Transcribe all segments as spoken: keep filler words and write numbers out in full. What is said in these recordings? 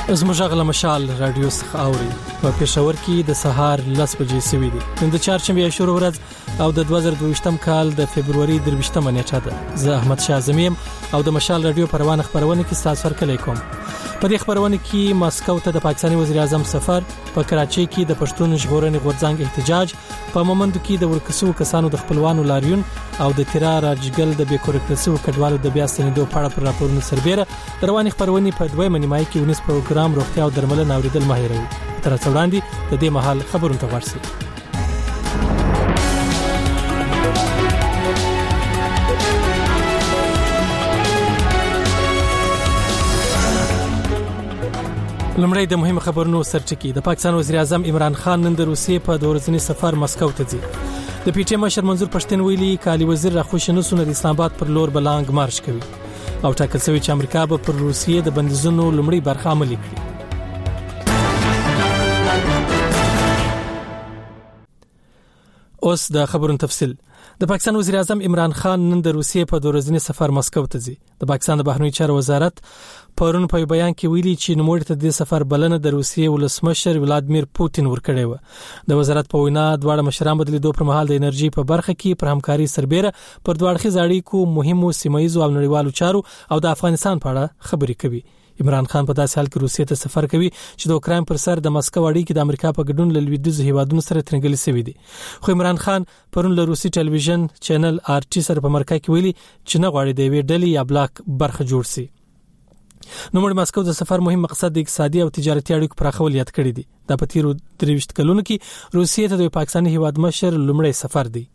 زموږ غل مشال رادیو څخه اوري په پېښور کې د سهار لس بجې سوي دي. نن د چهارشنبه شروع ورځ او د دوه زره دوه ویشتم کال د فبرवरी درویشتمه نیټه ده. زه احمد شاه زمیم او د مشال رادیو پروانه خبرونه کې تاسو سره کلیکم. په دې خبرونه کې ماسکو ته د پاکستاني وزیر اعظم سفر، په کراچۍ کې د پښتون ژغورنې غورځنګ احتجاج، په مومندو کې د ورکسو کسانو د خپلوانو لاریون او د تیرا راجګل د بیکورکلسو کډوالو د بیا ستنېدو په اړه پر راپورونو سربېره د رواني خبرونه په دویمه نیمایي کې ونیس پروګرام روغتیا او درملنه اوریدل ماهروي. تر څو وړاندې د دې مهال خبرونه ته ورسېږو. لمړی د مهمه خبرونو سرټکی. د پاکستان وزیر اعظم عمران خان نن د روسیې په دوه ورځني سفر مسکو ته ځي. د پی ټی ایم مشر منظور پښتين ویلي کالی وزیر راخوش نه سونه د اسلام آباد پر لور بلانګ مارش کوي او ټاکل شوی چې امریکا به پر روسیې د بندیزونو لمړی برخه عملي کړي. اوس د خبرونو تفصیل. د پاکستان وزیر اعظم عمران خان نن د روسیې په دوه ورځني سفر مسکو ته ځي. د پاکستان د بهرنی چارو وزارت پرون په بیان کې ویلي چې نوموړي ته د سفر بلنه د روسیې ولسمشر ولادمیر پوتین ورکړی و. د وزارت په وینا دواړه مشران بدلی دوه پر مهال د انرژي په برخه کې پر همکاري سربېره پر دوه اړخیز اړیکو، مهمو سیمایي او نړیوالو چارو او د افغانستان په اړه خبرې کوي. عمران خان په داسې حال کې روسیې ته سفر کوي چې د اوکراین پر سر د مسکو اړیکې د امریکا په ګډون له لویدیځو هیوادونو سره ترنګلې شوې دي. خو عمران خان پرون له روسي ټلویزیون چینل آر ټي سره په مرکه کې ویلي چې نه غواړي د یوې ډلې یا بلاک برخه جوړ شي. نو موږ مسکو د سفر مهم مقصد د اقتصادي او تجارتي اړیکو پراخول یاد کړی دي. د پتیرو درويشت کلونو کې روسیې ته د پاکستاني هیواد مشر لومړی سفر دی.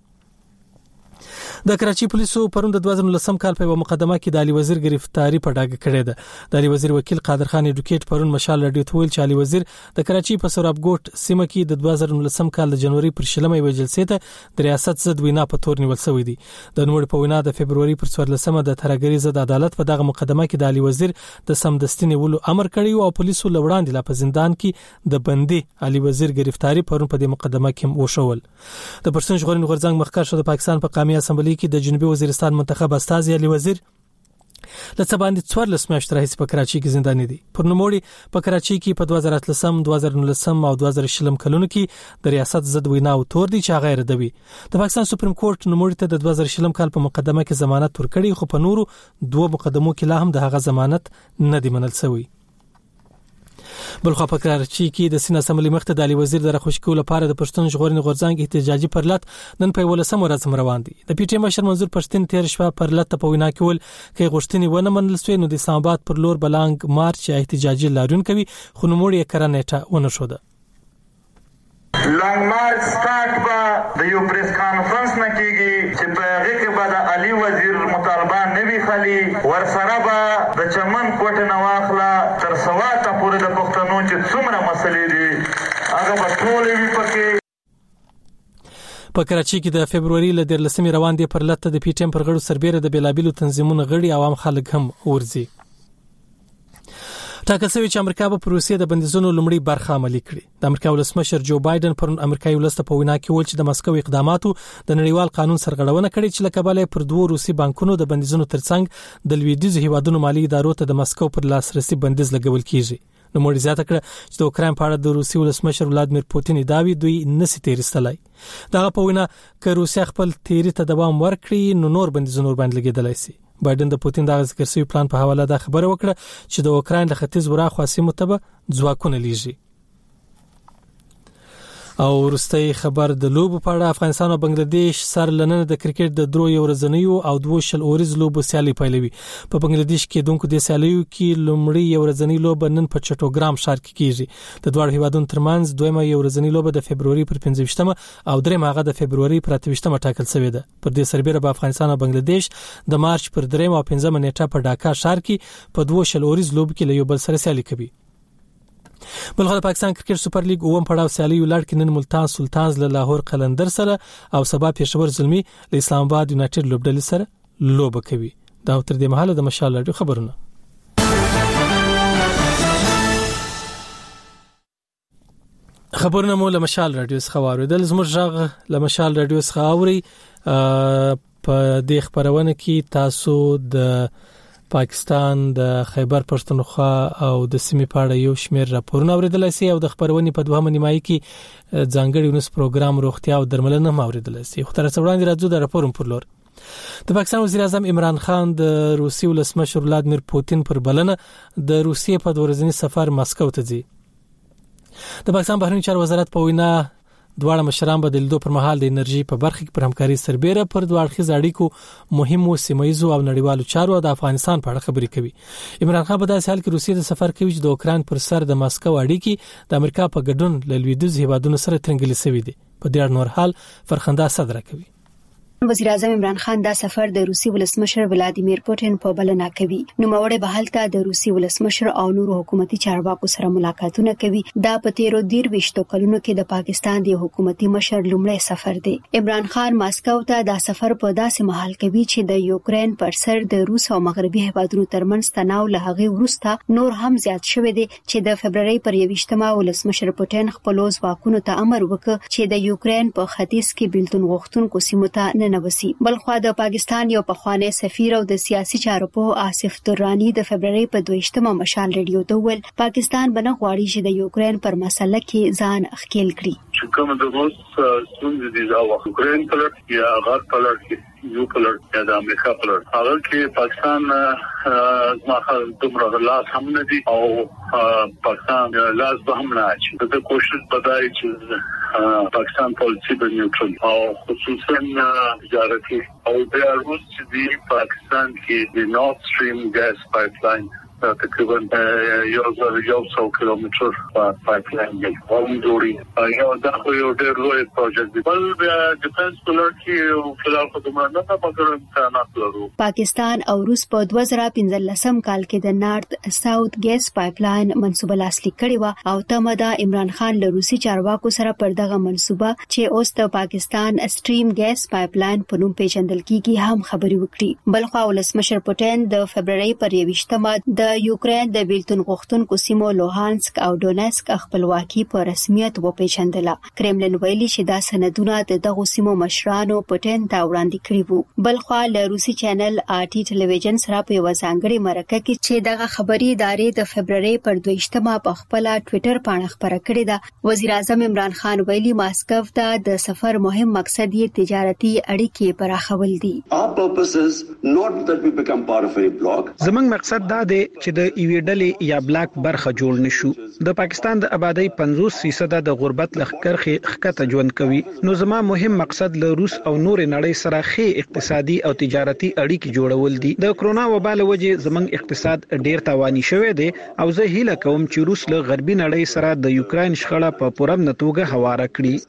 د کراچۍ پولیسو پرون د دوه زره نولسم کال په مقدمه کې د علي وزیر گرفتاری په ډاګه کړې ده. د علي وزیر وکیل قادر خان اډوکیټ پرون مشال رادیو ته ویل چې علي وزیر د کراچۍ په سورابګوټ سیمه کې د دوه زره نولسم کال د جنوري پر شلمه یو جلسې ته د ریاست ضد وینا په تور نیول شوې دي. د نوموړي په وینا د فبرवरी پر څوارلسمه د ترګری ضد عدالت په دغه مقدمه کې د علي وزیر د سمدستي نیولو امر کړی او پولیسو لوړاندې لا په زندان کې د بندي علي وزیر گرفتاری پرون په دې مقدمه کې وشول. د پښتون ژغورنې غورځنګ مخکښ شو د پاکستان په قومي اسمبلی کې د جنوبي وزیرستان منتخب استازي علي وزیر لڅ باندې څوارلس میاشتې راهیسې په کراچۍ کې زنداني دي. پر نوموړي په کراچۍ کې په دوه زره اتلسم، دوه زره نولسم او دوه زره شلم کلونو کې د ریاست ضد وینا او تور دي چې غیر ردوي. د پاکستان سپریم کورټ نوموړي ته د دوه زره شلم کال په مقدمه کې ضمانت ورکړي، خو په نورو دوه مقدمو کې لا هم د هغه ضمانت نه دی منل شوی. بلخو په کراچۍ کې د سینا اسمبلی مخته د علي وزیر د راخوشکو لپاره د پښتون ژغورنې غورځنګ احتجاجي پرلط نن په ولسم ورځ روان دي. د پی ټی ایم مشر منظور پښتين تیر شپه پرلط په وینا کې ول کې غوښتنې ونه منل شوې نو د اسلام آباد پر لور بلانګ مارچ احتجاجي لاریون کوي، خو نوموړي کړه نیټه ونه شو. لانګ مارچ سٹارټ با د یو پریس کانفرنس نه کیږي چې په هغه کې به د علي وزیر مطالبه نه وی خالي ورسره به د چمن کوټه نواخلا تر سواته پورې د پښتنو چې څومره مسلې دي هغه به ټول وی پکې. په کراچۍ کې د فبرवरी ل دیرلسمې روان دي پرلط د پی ټی ایم پر غړو سربېره د بیلابیلو تنظیمونو غړي عوام خلک هم ورزي. ټاکل شوی چې امریکا به پر روسیې د بندیزونو لمړی برخه عملي کړي. د امریکا ولسمشر جو بایدن پرون امریکایي ولسمشر په وینا کې ویل چې د مسکو اقداماتو د نړیوال قانون سرغړونه کړې چې لکباله پر دوه روسي بانکونو د بندیزونو ترڅنګ د لویدیځ هیوادونو مالی ادارو ته د مسکو پر لاسرسي بندیز لګول کیږي. نو مړی زیاته کړه چې د اوکراین په اړه د روسي ولسمشر ولادمیر پوتین ادعاوی دوی نسی تیرستلای. دغه په وینا چې روسیا خپل تیری ته دوام ورکړي نو نور بندیزونه باندې لګیدلای شي. بایدن د پوتین دغه ذکر شوی پلان په حواله د خبره وکړه چې د اوکراین د ختیځ وراخوا سیمو ته ځواکونه لیږي. او ورستۍ خبر د لوبو په اړه افغانستان او بنگلاديش سر لننه د کرکټ د درو یو ورځنیو او دوه شل اوريز لوبو سیالي پیلوي. په بنگلاديش کې دونکو د سیالیو کې لومړی یو ورځنی لوب نن په چټوګرام ښار کې کیږي. د دوه هیوادونو ترمنځ دویمه یو ورځنی لوب د فبرवरी پر پنځه او درېمه هغه د فبرवरी پر اته ټاکل شوې ده. پر دې سربېره په افغانستان او بنگلاديش د مارچ پر درېمه او پنځمه نیټه په ډاکا ښار کې په دوه شل اوريز لوب کې له یو بل سره سیالي کوي. بلخو د پاکستان کرکټ سوپر لیګ اوم پړاو سیالي ولړ کې نن ملتان سلطانز له لاهور قلندر سره او سبا پېښور زلمی له اسلام آباد یونایټډ لوبډلې سره لوب کوي. دا تر دې مهاله د مشال رادیو خبرونه. خبرونه مو له مشال رادیو څخه واوریدل. زموږ ژغ له مشال رادیو څخه اوري. په دې خبرونه کې تاسو د پاکستان د خیبر پښتونخوا او د سیمې په اړه یو شمېر راپورونه اوریدل شي او د خبرونې په دوه نیمایي کې ځانګړي ونس پروګرام روغتیا او درملنه اوریدل شي. خو تر څو وړاندې راځو د راپورم پر لور. د پاکستان وزیر اعظم عمران خان د روسي ولسمشر ولادیمیر پوتین پر بلنه د روسیې په دوه ورځني سفر مسکو ته ځي. د پاکستان بهرنی چارو وزارت په وینا دواړه مشران به د لیدو پر مهال د انرژي په برخه کې پر همکاري سربېره پر دوه اړخیز اړیکو مهمو سیمایي او نړیوالو چارو د افغانستان په اړه خبرې کوي. عمران خان په داسې حال کې روسیې د سفر کوي چې د اوکران پر سر د ماسکو اړیکې د امریکا په ګډون له لویدیځ هیوادونو سره ترنګلې شوې دي. په دې اړه نور حال فرخنده صدر کوي. وزیر اعظم عمران خان دا سفر د روسي ولسمشر ولادیمیر پوتین په بلنه کوي. نو موړې به هلته د روسي ولسمشر او نورو حکومتي چارواکو سره ملاقاتونه کوي. دا په تیرو ډیر وشتو کلونو کې د پاکستان د حکومتي مشر لومړی سفر دی. عمران خان ماسکو ته دا سفر په داسې مهال کوي چې د یوکرين پر سر د روس او مغربي هیوادونو ترمنځ تناو له هغه وروسته نور هم زیات شوی دی چې د فبرवरी پر یویشتمه ولسمشر پوتین خپل ځواکونو ته امر وکړ چې د یوکرين په ختیځ کې بیلتون غوښتونکو سیمو ته نه نوسي. بلخوا د پاکستان یو پخوانی سفیر او د سیاسي چارو په آصف درانی د فبرवरी په دویشتمه مشال ریډیو ته ویل پاکستان بنه غواړي چې د یوکرين پر مسله کې ځان ښکیل کړي. چې کوم د روس ستونزې دي او یوکرين په لړ یا هغه په لړ کې یو په لړ کې د امریکا په لړ هغه کې پاکستان ماخه دومره لاس هم نه دي او پاکستان لاس به هم نه اچي. د کوشش بدای چې پاکستان پالیسی به نیوټرل او خصوصا تجارتي او د روس چې پاکستان کې د نورث سټریم ګاز پایپلاین تقریبا یو زر یو سو کیلومتر پایپلاین دی هم جوړي یو دا خو یو ډېر لوی پروژیکټ دی. بل بیا ډیفنس پلان کې او فلال خدمات نه پکړم امکانات لرو. پاکستان او روس په دوه زره پنځلسم کال کې د نارت ساوث ګیس پایپلاین منصوبه لاسلیک کړې و او تمه دا عمران خان له روسي چارواکو سره پر دغه منصوبه چې اوس د پاکستان سټریم ګیس پایپلاین په نوم پیژندل کیږي هم خبري وکړي. بلخوا ولسمشر پوتین د فبرवरी پر یویشتمه د یوکرين د بیلتون غوښتونکو سیمو لوهانسک او ډونسک خپلواکي په رسمیت وپیژندله. کرملن ویلي چې دا سندونه د دغه سیمو مشرانو پوتین ته وړاندې کړي وو. بلخوا له روسي چینل آرټي ټلویزیون سره په وزانګړي مرکه کې چې دغه خبري ادارې د فبرवरी پر دویشتمه په خپل ټوئیټر باندې خبره کړې ده. وزیر اعظم عمران خان ویلي ماسکو ته د سفر مهم مقصد یې تجارتي اړیکې پراخول دي. زموږ مقصد دا دی چې د ایویډلې یا بلاک برخه جوړ نشو. د پاکستان د آبادی پنځوس فیصد د غربت لخرخه خکته ژوند کوي. نو زما مهم مقصد له روس او نور نړۍ سره ښه اقتصادي او تجارتي اړیکې جوړول دي. د کرونا وبا له وجې زموږ اقتصاد ډیر تاواني شوی دی او زه هیله کوم چې روس له غربي نړۍ سره د یوکرين شخړه په پوره نتوګه هواره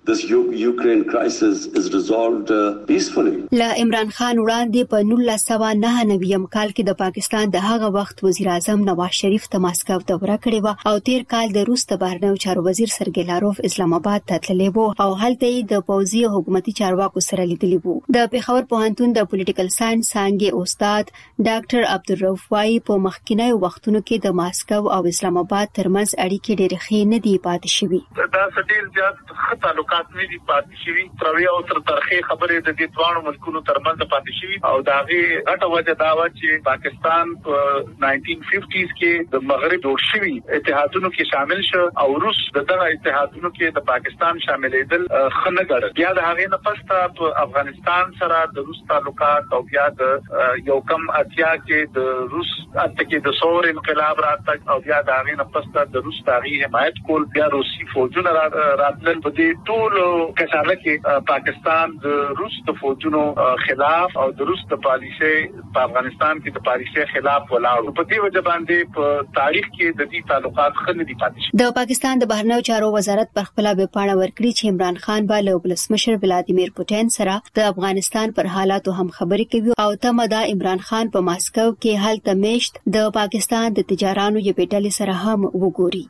کړي. لا عمران خان وړاندې په نولس سوه نهه نوي کال کې د پاکستان د هغه وخت وزیر اعظم نواز شریف ته ماسکو دوره کړې و او تیر کال د روس د بهرنیو چارو وزیر سرګی لاروف اسلام آباد ته تللی و او هلته د پوځي او حکومتي چارواکو سره لیدلی و. د پیښور پوهنتون د پولیټیکل ساينس څانګې استاد ډاکټر عبدالرؤف وايي په مخکینی وختونو کې د ماسکو او اسلام آباد ترمنځ اړیکې ډېرې ښې نه دي پاتې شوې. دا ډېر زیات ښه تعلقات نه دي پاتې شوي. تروي او تر ترخې خبرې د دې دوه ملکونو ترمنځ پاتې شوي او دا غي غټه وجه دا و چې پاکستان په نائنټین ففټیز کې د مغرب جوړ شوی اتحادونو کې شامل شو او روس د دغه اتحادونو کې د پاکستان شاملېدل خنه غړ. بیا د هغه نه پسته په افغانستان سره د روس تعلقات او بیا د یو کم اتیا کې د روس اته کې د ثور انقلاب راتګ او بیا د هغه نه پسته د روس تاریخ حمایت کول بیا روسي فوجونه راتلل. په دې ټول کچاله کې پاکستان د روس د فوجونو خلاف او د روس د پالیسي په افغانستان کې د پالیسي خلاف ولاړ. په دې وجه باندې په تاریخ کې د دې تعلقات خنه دي پاتې شي. د پاکستان د بهرنیو چارو وزارت پر خپل ویب پاڼه ورکړي چې عمران خان به له ولسمشر ولادیمیر پوتین سره د افغانستان پر حالاتو هم خبرې کوي او تمه دا عمران خان په ماسکو کې هلته میشت د پاکستان د تجارانو یو ډلې سره هم وګوري.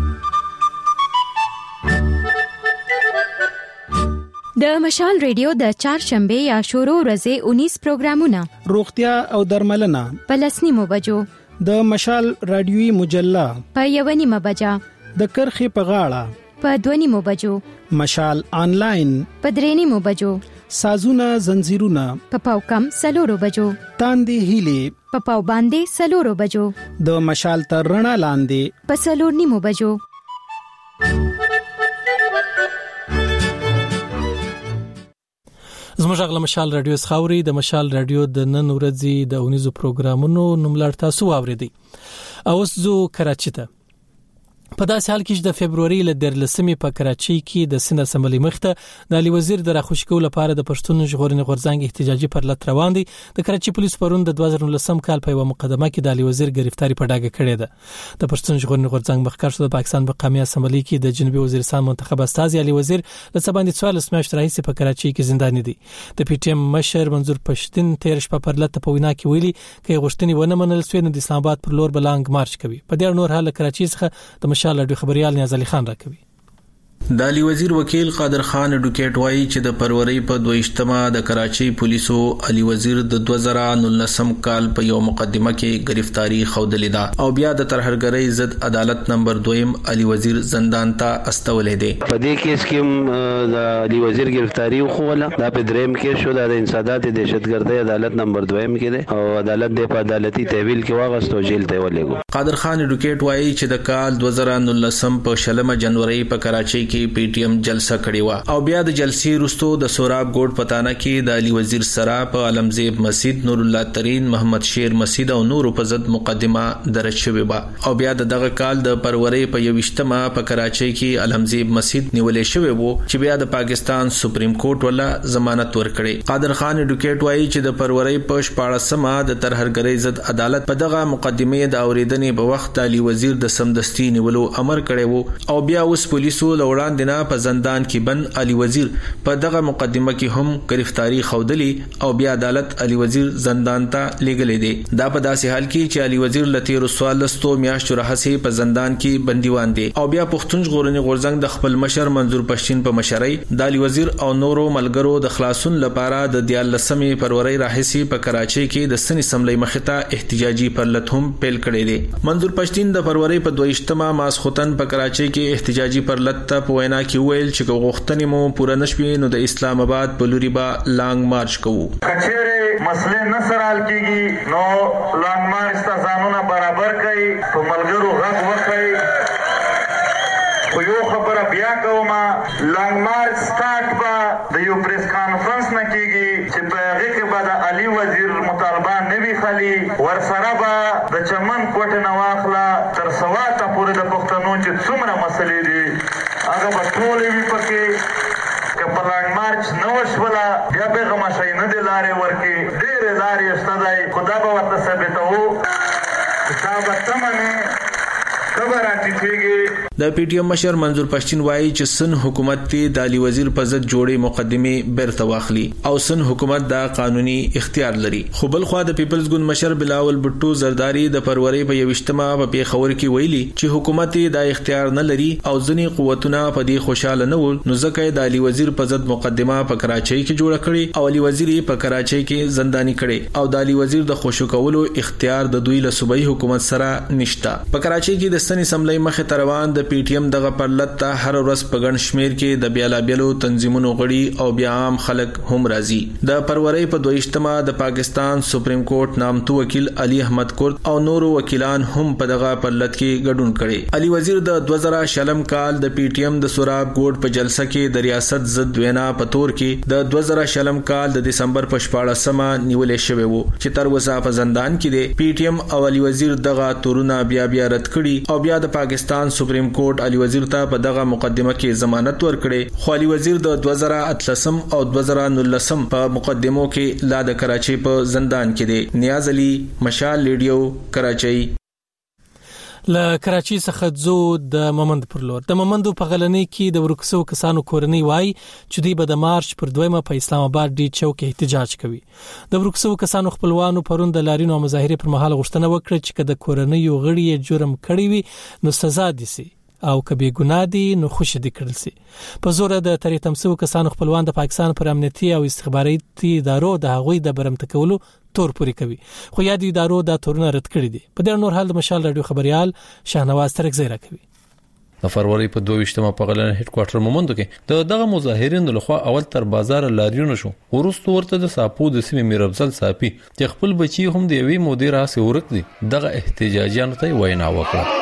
د مشال ریډیو د چهارشنبه یا شروع ورځې اونیس پروګرامونه روغتیا او درملنه په لسنیمو بجو، د مشال رادیوي مجله په یو نیمه بجه، د کرخي په غاړه په دوه نیمو بجو، مشال آنلاین په درې نیمو بجو، سازونه زنجیرونه پپاو کم سلورو بجو تاندې هیلې پپاو باندې سلورو بجو د مشال تر رڼا لاندې په سلور نیمو بجو. زموږ غل مشال رادیو خاوري د مشال رادیو د نن ورځې د اونیزو پروګرامونو نوملړ تاسو واوریدئ. اوس زو کراچي ته. په داسې حال کې چې د فبرवरी ل درلسمې په کراچي کې د سند اسمبلی مخته د علي وزیر د راخوش کولو لپاره د پښتون ژغورنې غورځنګ احتجاجي پر لټ روان دي. د کراچي پولیس پرون د دوه زره نولسم کال په یو مقدمه کې د علي وزیر گرفتاری په ډاګه کړې ده. د پښتون ژغورنې غورځنګ مخکښ شو د پاکستان په قومي اسمبلی کې د جنوبي وزیرستان منتخب استازي علي وزیر د سباندې څوارلس میاشتې راهیسې په کراچي کې زنداني دي. د پی ټی ایم مشر منظور پښتين تیر شپه پر لټ په وینا کې ویلي کې غوښتنې ونه منل سوې نو د اسلام آباد پر لور بلانګ مارچ کوي. په دې نور حال کراچي څخه د مشال رادیو خبريال نیاز علي خان راکوي. د علي وزیر وکیل قادر خان اډوکیټ وایي چې د فروری په دویشتمه د کراچي پولیسو علي وزیر د دوه زره نولسم کال په یو مقدمه کې گرفتاری خودلې ده او بیا د ترهرګرۍ ضد عدالت نمبر دویم علي وزیر زندان ته استولې ده. په دې کیس کې د علي وزیر گرفتاری خو ولا دا په دریم کې شو د انسداد دهشتګردۍ عدالت نمبر دویم کې ده او عدالت د په عدالتي تحویل کې واغستو جیل ته ولېګو. قادر خان اډوکیټ وایي چې د کال دوه زره نولسم په شلمه جنوري په کراچي کې پی ټی ایم جلسه کړې و او بیا د جلسې وروسته د سوراب ګوډ پتانه کې د علي وزیر سره په علمزیب مسجد نور الله ترين محمد شیر مسجد او نور په ضد مقدمه درج شوې و او بیا د دغه کال د فروری په یوشتمه په کراچي کې علمزیب مسجد نیولې شوې وو چې بیا د پاکستان سپریم کورټ ولا ضمانت ورکړي. قادر خان اډوکیټ وایي چې د فروری په شپاړسمه د ترهرګرۍ ضد عدالت په دغه مقدمه د اوریدنې په وخت علي وزیر د سمدستي نیولو امر کړی وو او بیا اوس پولیسو لوړان دینا په زندان کې بند علي وزیر په دغه مقدمه کې هم گرفتاری خودلې او بیا عدالت علي وزیر زندان ته لېږلې دي. دا په داسې حال کې چې علي وزیر لتیر سوالستو میاشتو راهسې په زندان کې بندیوان دي او بیا پښتون ژغورنې غورځنګ د خپل مشر منظور پښتين په مشرۍ د علي وزیر او نورو ملګرو د خلاصون لپاره د دیارلسمې فروری راهسې په کراچي کې د سن اسمبلی مخته احتجاجي پر لټ هم پیل کړی دی. منظور پښتين د فروری په دویشتمه ماسختن په کراچي کې احتجاجي پر لټ په وینا کې ویل چې غوښتنې مو پوره نشوي نو د اسلام آباد په لوري به لانګ مارچ کوو. کچېره مسلې نصر حل کیږي نو لانګ مارچ ته ځانونه برابر کړي په ملګرو غږ وکړي. خو یو خبره بیا کوم لانګ مارچ سٹارټ به د یو پریس کانفرنس نه کیږي چې په هغه کې به د علي وزیر مطالبه نه وی خالي ورسره به د چمن کوټه نواخلا تر سواته پورې د پښتنو چې څومره مسلې دي هغه په ټولې وی پکې که په لانګ مارچ نو وشولا بیا به غما شي نه دی لارې ورکی ډېر لارې استدای خدا به ورته ثابتو دا به تمنه خبراتي کیږي. د پی ټی ایم مشر منظور پښتين وایي چې سن حکومت ته د علي وزیر په ضد جوړې مقدمه بیرته واخلي او سن حکومت دا قانوني اختیار لري. خو بل خو د پیپلز ګوند مشر بلاول بټو زرداری د فروری په یوشتمه په پیښور کې ویلي چې حکومت دا اختیار نه لري او ځنی قوتونه په دې خوشاله نه ول نو ځکه د علي وزیر په ضد مقدمه په کراچۍ کې جوړه کړي او علي وزیر په کراچۍ کې زنداني کړي او د علي وزیر د خوشو کولو اختیار د دوی له صوبایي حکومت سره نشته. په کراچۍ کې د سن اسمبلی مخه تروان د پی ټی ایم دغه پرلط ته هر ورځ په ګڼ شمیر کې د بیالا بیلو تنظیمونو غړي او بیا عام خلک هم راځي. د فروری په دویشتمه د پاکستان سپریم کورټ نامتو وکیل علي احمد کورد او نورو وکیلان هم په دغه پرلط کې ګډون کړي. علي وزیر د دوه زره شلم کال د پی ټی ایم د سوراب ګوډ په جلسه کې د ریاست ضد وینا په تور کې د دوه زره شلم کال د دسمبر په شپاړسمه نیولې شوی وو چې تر اوسه په زندان کې دی. پی ټی ایم او علي وزیر دغه تورونه بیا بیا رد کړي او بیا د پاکستان سپریم کورټ علي وزیر ته په دغه مقدمه کې ضمانت ورکړي. خو علي وزیر د دوه زره اتلسم او دوه زره نولسم په مقدمو کې لا د کراچۍ په زندان کې دی. نیاز علي، مشال ریډیو، کراچۍ. له کراچۍ څخه ځو د ممند پر لور. د ممندو په غلنۍ کې د ورکسو کسانو کورنۍ وای چې دوی به د مارچ پر دویمه په اسلام آباد ډي چوک احتجاج کوي. د ورکسو کسانو خپلوانو پرون د لارینو او مظاهره پر مهال غوښتنه وکړه چې کله کورنۍ یو غړي جرم کړی وي نو سزا دي سي او کبي ګناه دي نو خوشی دي کړل سي. په زور د تاریخ تمسو کسانو خپلوان د پاکستان پر امنیتي او استخباراتي ادارو د هغوی د برمته کولو تور پوری کوي خو یاد ادارو دا تورونه رد کړی دي. په دې نور حال د مشال رادیو خبريال شاهنواز ترک زیرا کوي. د فروری په دوه ویشتمه په غلن هډ کوارټر مومندو کې د دغه مظاهرین لخوا اول تر بازار لاریون شو ورستو ورته د ساپو د سیمې میربزل صافي چې خپل بچي هم د یوې مودې راسه ورک دي دغه احتجاجیانو ته وینا وکړه.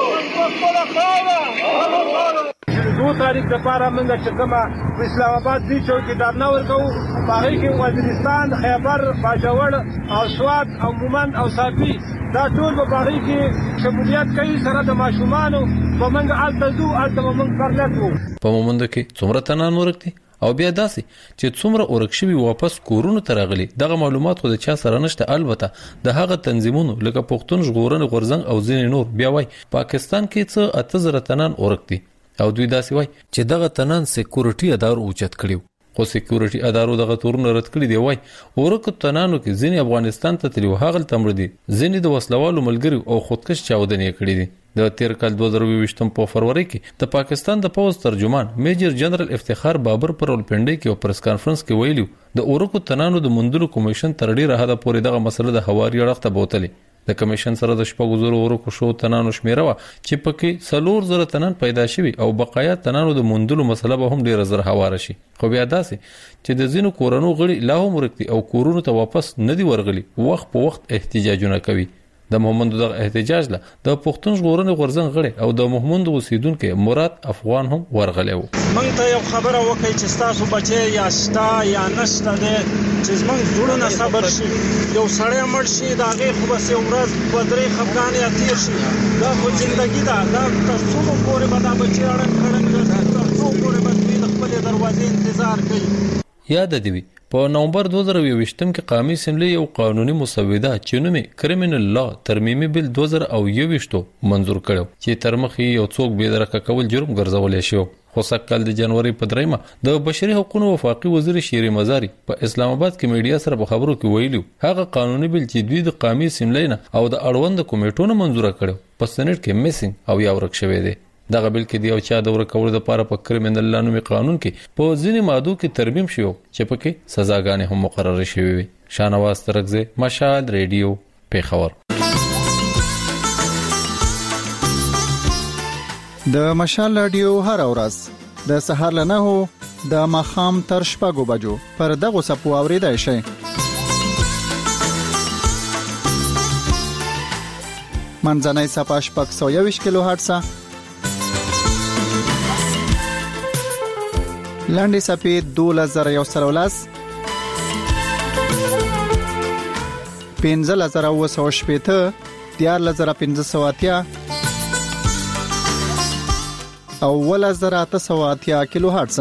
دو تاریخ د پاره موږ چې کومه اسلام آباد دی چوکیدار نه ورکو هغه کې وزیرستان خیبر باجوړ او سوات او مومند او صافي دا ټول په باغی کې شمولیت کوي سره د ماشومانو په موږ التزو الته موږ پرلتو په مومند کې څومره تنان ورکتي او بیا داسې چې څومره اورکشوي واپس کورونو ته راغلي دغه معلومات خو د چا سره نشته. البته د هغه تنظیمونو لکه پښتون ژغورنې غورځنګ او ځینې نور بیا وای پاکستان کې څه اته زره تنان اورکتي او دوی داسې وای چې دغه تنان سکیورټي ادارو اوچت کړیو خو سکیورټي ادارو دغه تورونه رد کړی دی. وای ورکو تنانو کې ځینې افغانستان ته تلو هغه تمړ دي ځینې د وسلوالو ملګری او خودکش چاودنې کړې دي. د تیر کال دوه زره ویشتم په فروری کې د پاکستان د پوز ترجمان میجر جنرال افتخار بابر پر ولپنډي کې او پریس کانفرنس کې ویلو د اورکو تنانو د مندلو کمیشن تر ډیره حد پورې دغه مسله د هواري اړخ ته بوتلې. د کمیشن سره د شپږ زره اورکو شو تنانو شمیره وا چې پکې سلور زره تنان پیدا شوي او بقایا تنانو د مندلو مسله به هم ډیره زر هواره شي. خو بیا داسې چې د زینو کورونو غړي لا هم ورکتي او کورونو ته واپس ندي ورغلي وخت په وخت احتجاجونه کوي. د محمد دغه احتجاج له د پښتون ژغورنې غورځنګ غړي او د محمد اوسیدونکو مراد افغان هم ورغلي وو. موږ ته یو خبره وکړي چې تاسو بچي یا شتا یا نشته ده چې موږ زړونه صبر شي یو سړی مړ شي دا غي خو بس یو ورځ په درې خفګان یا تیر شي دا خو ژوندۍ ده دا تاسو مو پورې به دا بچي اړه کړم تاسو پورې به د خپل دروازې انتظار کوي. یاد دی په نومبر دوه زره یوویشتم کې قومي اسمبلی یو قانوني مسوده چې نومي کرمینل لا ترمیمي بل دوه زره یوویشت منظور کړو چې ترمخي یو څوک به درکه کول جرم ګرځولې شو. خو سکهال د جنوري په دریمه د بشري حقوقو وفاقي وزیر شیر مزاري په اسلام آباد کې میډیا سره په خبرو کې ویلو هغه قانوني بل چې دوی د قومي اسمبلی نه او د اړوند کمیټونو منظور کړو په سنټ کې میسنګ او یا ورک شوی دی. دغه بل کې دی او چا د ورکول د لپاره په کرمینل لانومي قانون کې په ځینې ماده کې ترمیم شوی چې پکې سزاګانې هم مقرره شوی وي. شانواز ترغزه مشال ریډیو پیښور. د مشال ریډیو هر ورځ د سهار له نهو د ماخام تر شپږو بجو پر دغه سپو اوریدای شي. منځنۍ صفه شپږ سوه یوویشت کیلو هرتز لاندې صفې دولس زره یو سل ولس پنځه زره اوه سوه شپېته دیارلس زره پنځه سوه اتیا او اوولس زره اته سوه اتیا کیلو هرتز.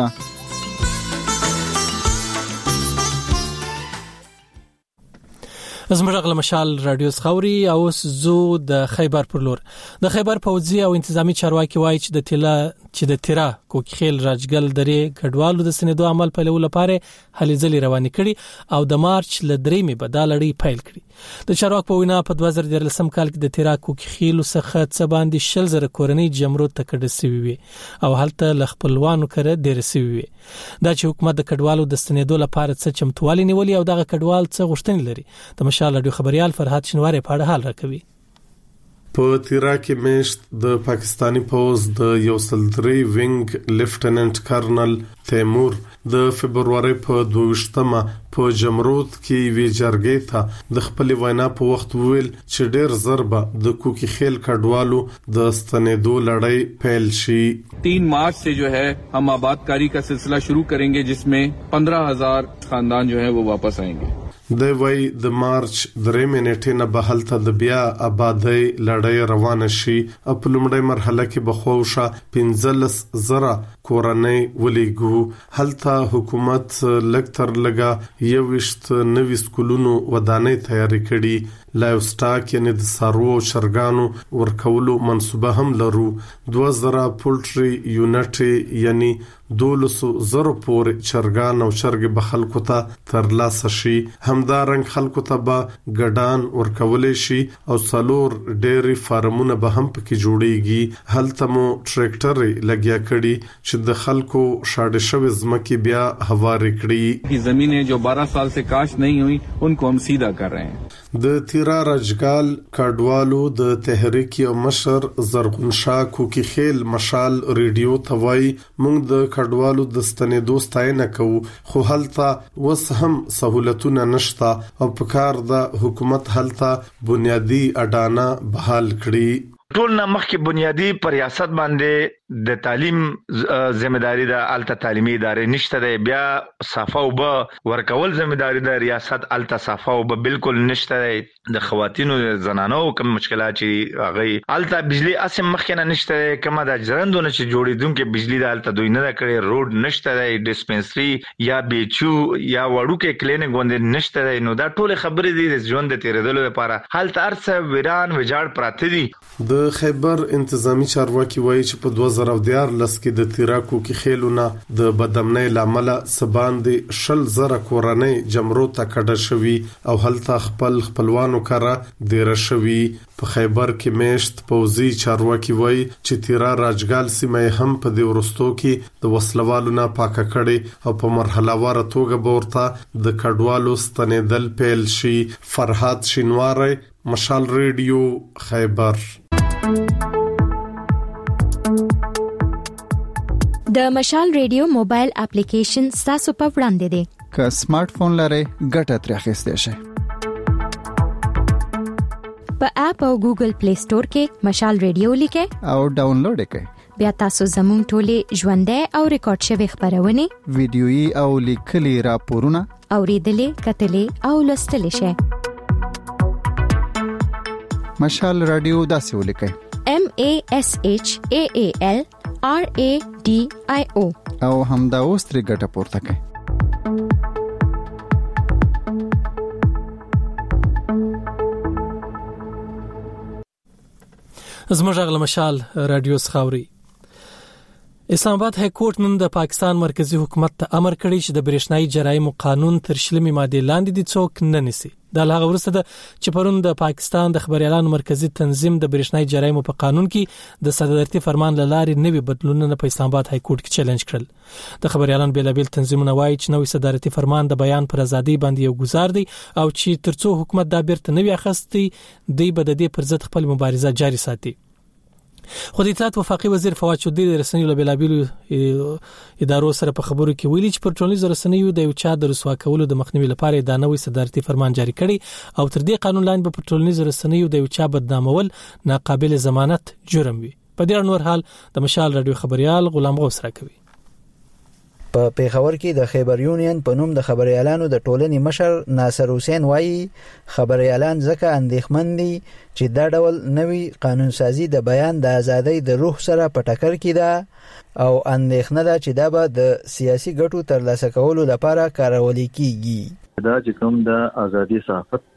زموږ غل مشال رادیو خوري او زو د خیبر پر لور د خیبر پوځي او انتظامی چارواکي وایي چې د تلا چې د تیرا کوکخیل راجګل درې ګډوالو د سندو عمل په لور لپاره هلې ځلې روانې کړي او د مارچ ل درېمې بدلړی فایل کړي. د چارواک په وینا په دوه زره دیارلسم کال کې د تیرا کوکخیل څخه څه باندې شل زره کورنۍ جمرود ته کډه سوي وي او هلته ل خپلوانو کړه ډېر سوي وي. دا چې حکومت د کډوالو د سندو لپاره څه چمتوالي نیولې او دغه کډوال څه غوښتنې لري. د مشال رادیو خبريال فرحات شنواری په اړه حال راکوي. په تیرا کې میشت د پاکستانی پوز د یو سل درې وینګ لیفټیننټ کرنل تیمور د فبرवरी په دوشتمه په جمرود کې وی جرګې ته د خپل وینا په وخت ویل چې ډېر ضربه د کوکی خیل کډوالو د ستنېدو لړۍ پیل شي. तीन मार्च से जो है हम आबादकारी का सिलसिला शुरू करेंगे जिसमें पंद्रह हजार खानदान जो है वो वापस आएंगे. د وی د مارچ درې منټې نه به هلته د بیا آبادی لړۍ روانه شي. په لومړۍ مرحله کې به خوښه پنځلس زره کورنۍ ولېګو. هلته حکومت لکتر لګا یوشت نوي سکولونو ودانۍ تیاری کړي. لایو سټاک یعنی د سارو چرګانو ورکولو منصوبه هم لرو. دوه زره پولټري یونټ یعنی دولسو زرو پور چرګان او چرګ به خلکو ته ترلاسه شي. همدارنګ خلکو ته به ګډان ورکولې شي او څلور ډېری فارمونه به هم پکې جوړیږي. هلته مو ټریکټر لګیا کړي چې د خلکو شاړې شوی ځمکې بیا هوارې کړي. زمینیں جو بارہ سال سے کاشت نہیں ہوئی ان کو ہم سیدھا کر رہے ہیں. د تیرا رجګال کډوالو د تحریک یو مشر زرغون شاه کوکی خیل مشال ریډیو توای موږ د کډوالو د ستنې دوستاینه کوو خو هلته وس هم سہولتونه نشتا او پکار د حکومت هلته بنیادی اډانه بحال کړي ټول نه مخکې بنیادی پر ریاست باندې د تعلیم ځمېداري د الته تعلیمي ادارې نشته دی بیا صافه او به ورکول ځمېداري د ریاست الته صافه او به بالکل نشته دی د خواتینو زنانو کوم مشکلات چې هغه الته بجلی اسم مخکنه نشته دی کومه د جرندونه چې جوړیدونکو بجلی د الته دوی نه کړي روډ نشته دی ډیسپنسري یا بیچو یا وړوکې کلینیک باندې نشته دی نو دا ټول خبرې دي د ژوند تیرېدلو لپاره الته ارڅ ویران وجاړ پراته دي د خیبر انتظامی چارواکي وایي چې په دوه زره دیارلس کې د تیراکو کې خېلونه د بدامنۍ لامل سباندې شل زره کورنۍ جمرو ته کډه شوي او هلته خپل خپلوانو کړه ډیر شوي په خیبر کې میشت پوزي چارواکي وایي چې تیرا راجګال سیمه هم په دې ورستو کې د وسلوالو نه پاکه کړي او په مرحله واره توګه ورته د کډوالو ستنېدل پیل شي فرحات شینواری مشال ریډیو خیبر د مشال ریډیو موبایل اپلیکیشن ستاسو په وړاندې دی که سمارټ فون لرئ ګټه ترې اخیستی شئ په اپ او ګوګل پلی سٹور کې مشال ریډیو لیکئ او ډاونلوډ کړئ بیا تاسو زموږ ټولې ژوندۍ او ریکارډ شوی خبرونه ویډیويي او لیکلي راپورونه اوریدلې کتلې او لوستلې شئ مشال رادیو داسې ولیکئ M A S H A A L R A D I O او همدا اوس ترې ګټه پورته کړئ زموږ غل مشال رادیو سخاوري اسلام آباد های کورټ نن د پاکستان مرکزی حکومت ته امر کړی چې د برېښنايي جرایم قانون تر شلمې ماده لاندې د څوک نه نسی دا هغه ورسته ده چې پرون د پاکستان د خبريالانو مرکزی تنظیم د برېښنايي جرایم په قانون کې د صدارتي فرمان لاري نوي بدلونونه په اسلام آباد های کورټ کې چیلنج کړل د خبريالانو بیلابل تنظیمونه وایي چې نوې صدارتي فرمان د بیان پر ازادي باندې یو گزار دی او چې ترڅو حکومت دا بیرته نوي اخستي دی به د دې پر ضد خپل مبارزه جاري ساتي خو د اطلاعات وفاقي وزیر فواد چودري د رسنیو لبلابیلو ادارو سره په خبرو کې ویلي چې پر ټولنیزو رسنیو د یو چا د رسوا کولو د مخنیوي لپاره د نوې صدارتي فرمان جاری کړي او تر دې قانون لاندې په ټولنیزو رسنیو د یو چا بدنامول ناقابل ضمانت جرم وي په دې نور حال د مشال رادیو خبريال غلام غوث راکوي په پیښور کې د خیبر یونین په نوم د خبريالانو د ټولنې مشر ناصر حسین وایي خبريالان ځکه اندېښمن دي چې دا ډول نوي قانون سازي د بیان د ازادۍ د روح سره په ټکر کې ده او اندېښنه ده چې دا به د سیاسي ګټو ترلاسه کولو لپاره کارول کیږي دا چې کوم د ازادي صحافت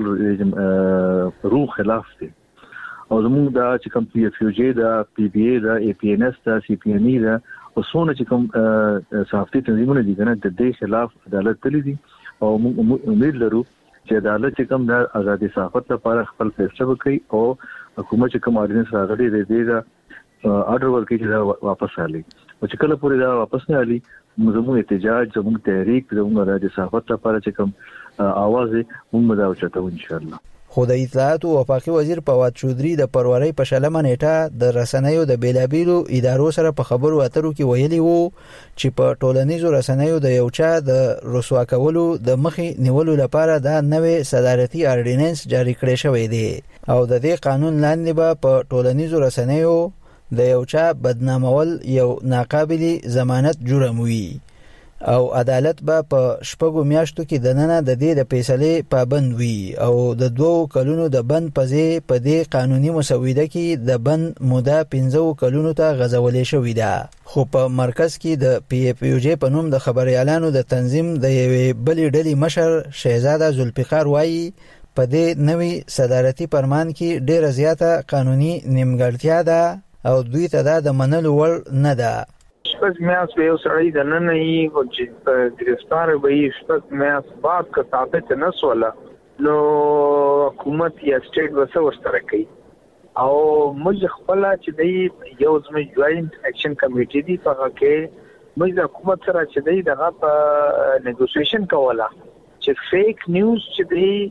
بالکل روح خلاف دي او زموږ دا چې کوم پی اف یو جی دا پی بی ای دا ای پی ان ایس دا سی پی ان ای دا او څونه چې کوم صحافتي تنظیمونه دي کنه د دې خلاف عدالت تللی دي او موږ امید لرو چې عدالت چې کوم د ازادي صحافت لپاره خپل فیصله وکړي او حکومت چې کوم اورډیننس راغلي دی دا آرډر ورکړي چې دا واپس علي او چې کله پورې دا واپس نه علي زموږ احتجاج زموږ تحریک زموږ د صحافت لپاره چې کوم आवाज موږ دا وچتو ان شاء الله خو د اطلاعات او وفاقي وزیر فواد چودري د پروري په شلمه نیټه د رسنیو د بیلابیلو ادارو سره په خبرو اترو کې ویلي وو چې په ټولنیزو رسنیو د یو چا د رسوا کولو د مخې نیولو لپاره د نوې صدارتي اورډیننس جاری کړی شوی دی او د دې قانون لاندې به په ټولنیزو رسنیو د یو چا بدنامول یو ناقابل ضمانت جرم وي او عدالت به په شپږو میاشتو کې د نن د دې د فیصلې پابند وي او د دوو کلونو د بند پځې په دې قانوني مسوده کې د بند موده پنځه کلونو ته غځولې شوې ده خو په مرکز کې د پی اف یو جی په نوم د خبريالانو د تنظیم د یوې بلې ډلې مشر شهزاده ذوالفقار وایي په دې نوې صدارتي فرمان کې ډېره زیاته قانوني نیمګړتیا ده او دوی ته دا د منلو وړ نه ده شپږ میاشت به یو سړی د نن یې او چې گرفتار به یې شپږ میاشت بعد که ثابت نه سوله نو حکومت یا سټیټ وسه ورسره کوي او موږ خپل چې دی یو زموږ جوائنٹ اکشن کمیټي دی په هغه کې موږ د حکومت سره چې دی دغه په نیګوسییشن کوله چې فیک نیوز چې دی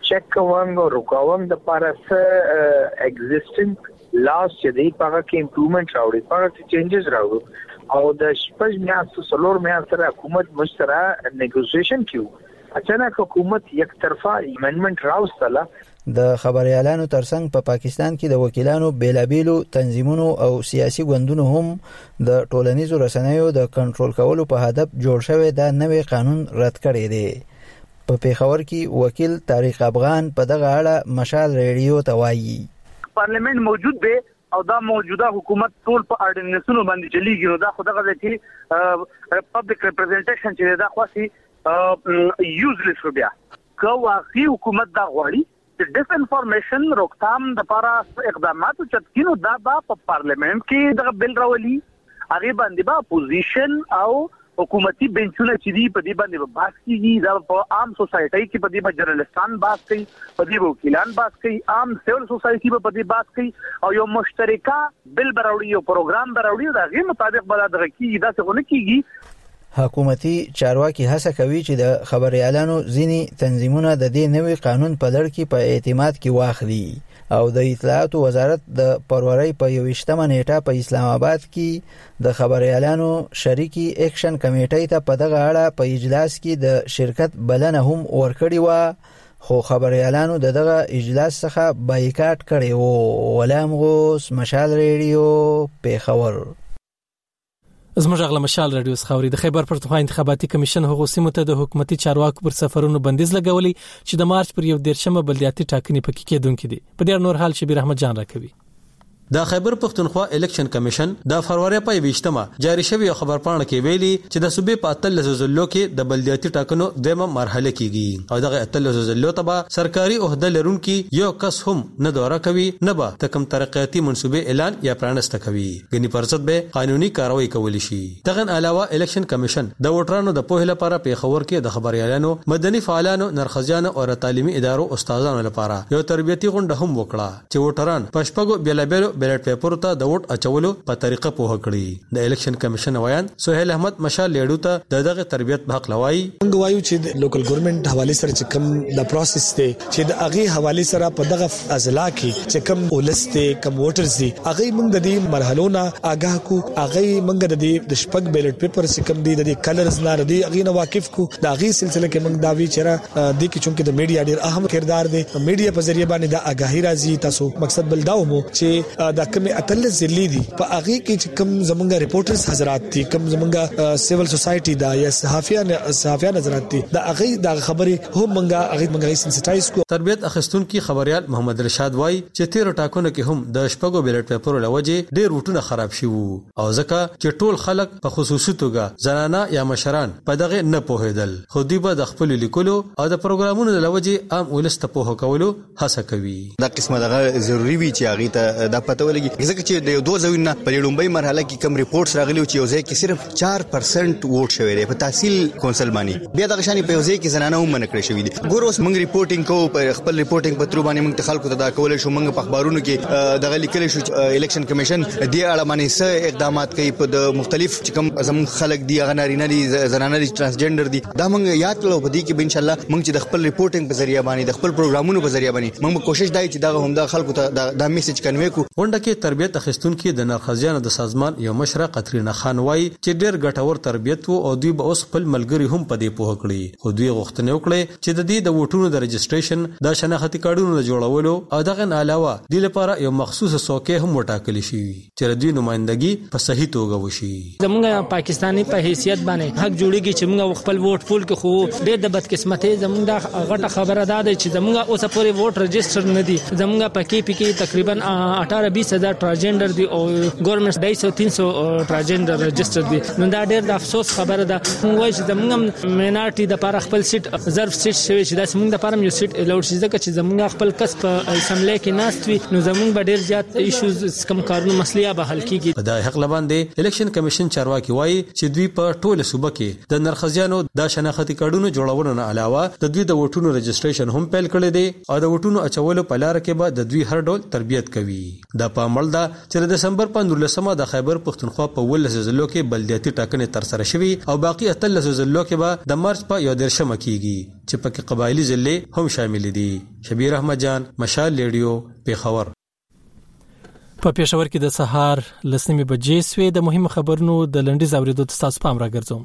چک کوم او رکاوم د پاره س ایگزیسټنګ لاس چې دی پاره کې امپروومنت راوړي پاره کې چینجز راوړي او د شپږ میاشتو څلور میاشتو حکومت مشترا نیګوسییشن کیو اچانک حکومت یک طرفه امندمنت راوستله د خبريالانو ترڅنګ په پا پاکستان کې د وکیلانو بیلابیلو تنظیمونو او سیاسي ګوندونو هم د ټولنیزو رسنیو د کنټرول کولو په هدف جوړ شوی د نوې قانون رد کړی دی. په پیښور کې وکیل طارق افغان په دغه اړه مشال ریډیو ته وایي پارلیمنت موجود دی او دا موجوده حکومت ټول په اورډیننسونو باندې چلیږي نو دا خدغه چې پبلک ریپرزنټیشن چې دا خاصي یوزلیس بیا کو واقعي حکومت دا غواړي چې ډیس انفارمیشن روکتام د لپاره اقدامات چتکینو دا په پارلیمنت کې د بل راولي هغه باندې با اپوزیشن او حکومتي بنچونه چې دی په دې باندې بحث کیږي دا په عام سوسایټي کې په دې باندې جرنالستان بحث کوي په دې وکیلان بحث کوي عام سیول سوسایټي په دې بحث کوي او یو مشترکه بل براوړي یو پروګرام براوړي دا غي مطابق بل دغه کیږي دا څنګه کیږي. حکومتي چارواکي هڅه کوي چې د خبريالانو ځینی تنظیمونه د دې نوي قانون په لړ کې په اعتماد کې واخلي او د اطلاعات وزارت د پروري په یوشتمه نیټه په اسلام آباد کې د خبريالانو شریکي اکشن کمیټې ته په دغه اړه په اجلاس کې د شرکت بلنه هم ورکړی و خو خبريالانو دغه اجلاس څخه بایکاټ کړی و. ولام غوس مشال ریډیو پیښور. زموږ غل مشال رادیو خاوري د خیبر پښتونخوا انتخاباتي کمیشن هغو سیمو ته د حکومتي چارواکو پر سفرونو بندیز لګولي چې د مارچ پر یو دیرشمه بلدیاتي ټاکنې پکې کېدونکې دي. په دې نور حال شبیر احمد جان راکوي. د خیبر پښتونخوا الیکشن کمیشن د فروری په ویشتمه جاری شوی خبر پاڼه کې ویلي چې د صوبې په اتل زلزلو کې د بلدیاتي ټاکنو دیمه مرحله کېږي او دغه اتل زلزلو ته سرکاري عہده لرونکي یو کس هم نه دورا کوي نه به تکم ترقیاتي منصوبې اعلان یا پرانسته کوي غني پرڅد به قانوني کاروایی کولی شي. دغه علاوه الیکشن کمیشن د ووټرانو د پوهه لپاره په خبر کې د خبريالانو مدني فعالانو نرخزیانو او تعلیمي ادارو استادانو لپاره یو تربیتي غونډه هم وکړه چې ووټران پښپغو بیلابیلو بیلټ پیپر ته د ووټ اچولو په طریقه پوه کړی. د الیکشن کمیشن وایان سہیل احمد مشال لیډو ته دغه تربیت په حق لوي څنګه وایو چې لوکل ګورنمنت حواله سره چې کوم د پروسس ته چې د اغه حواله سره په دغه ازلا کې چې کوم ولسته کوم ووټرز دي اغه موږ د دې مرحلو نه آگاه کو اغه موږ د دې د شپږ بیلټ پیپر چې کوم دي د کلرز نه ردي اغه نه واقف کو د اغه سلسله کې موږ دا وی چیرې د کې چونکه د میډیا ډیر اهم کردار دی میډیا په ذریعہ باندې د آگاهی راځي تاسو مقصد بل داو مو چې د کوم اتل ذلی دي په هغه کې چې کوم زمونږ ریپورټرز حضرات دي کوم زمونږ سیول سوسایټي دا یا صحافیان صحافیان حضرات دي دا هغه د خبرې هم مونږه هغه مونږه سنسټایز کو. تربیت اخستون کې خبريال محمد رشاد وای چې تیر ټاکنو کې هم د شپږو بیلټ پیپر لوجه ډیر وټونه خراب شي او ځکه چې ټول خلک په خصوصي توګه زنانه یا مشران په دغه نه پوهیدل خو دوی به د خپل لیکلو او د پروګرامونو لوجه عام ولست په هو کولو هڅه کوي. دا قسمه دغه ضروری وی چې هغه ته د پته ولګي ځکه چې د دوه ځوینه په لومړی مرحله کې کم ریپورتس راغلي چې یو ځای کې صرف چار پرسنټ ووټ شوی دی په تحصیل کونسل باندې بیا دغه شانی په یو ځای کې زنانه هم منکړې شوې دي. ګور اوس موږ ریپورټینګ کوو په خپل ریپورټینګ په تر باندې موږ خلکو ته دا کول شو موږ په اخبارونو کې دغه لیکل شو الیکشن کمیشن دی اړه باندې څه اقدامات کوي په د مختلف چې کوم زموږ خلک دی هغه نارینه دي زنانه دي ترانسجنډر دي دا موږ یاد کړو په دې کې ان شاء الله موږ چې د خپل ریپورټینګ په ذریعہ باندې د خپل پروګرامونو په ذریعہ باندې موږ کوشش دای چې دا هم د خلکو ته دا میسج کنوي کو. ونډه کې تربیت اخستون کې د نرخزیانو د سازمان یو مشره قطرینه خان وای چې ډېر ګټور تربیت وو او دوی به اوس خپل ملګری هم په دې پوه کړی خو دوی غوښتنه وکړه چې د دې د ووټونو د رجسټریشن د شناختی کارډونو د جوړولو او دغه علاوه د لپاره یو مخصوص څوکۍ هم وټاکل شي چې دوی نمائندګي په صحیح توګه وشي. زموږ پاکستانی په حیثیت باندې حق جوړیږي چې موږ خپل ووټ پول کې خو ډېر د بدقسمتۍ زموږ د غټه خبره ده چې زموږ اوس پورې ووټ رجسټر نه دي زموږ په کې پی کې تقریبا اٹھارہ بیس ہزار ټرانسجنډر دي او ګورنمنت ډای سو تین سو ټرانسجنډر رجسټر دي نو دا ډېر د افسوس خبره ده. موږ چې زموږ مینارټي د لپاره خپل سیټ ظرف سیټ شوی چې د زموږ لپاره یو سیټ الاوډ شي ځکه چې زموږ خپل کس په اسمبلی کې ناست وي نو زموږ به ډېر زیات ایشوز کم کارونه مسلې به حل کیږي. په دغه حق باندې الیکشن کمیشن چارواکي وایي چې دوی په ټوله صوبه کې د نرخزیانو د شناختی کارډونو جوړولو نه علاوه د دوی د ووټونو رجسټریشن هم پیل کړی دی او د ووټونو اچولو په لار کې به د دوی هر ډول تربیت کوي. دا د پامړ دا چې د دسمبر په نولسمه د خیبر پښتونخوا په ولس ضلعو کې بلدیاتي ټاکنې تر سره شوي او باقي اتلس ضلعو کې به د مارچ په یو دیرشمه کېږي چې پکې قبایلی ضلع هم شامل دي. شبیر احمد جان، مشال ریډیو، پیښور. په پېښور کې د سهار لسنیمه بجې سوې. د مهمو خبرونو د لنډیز اوریدو ته تاسو پام راګرځوم.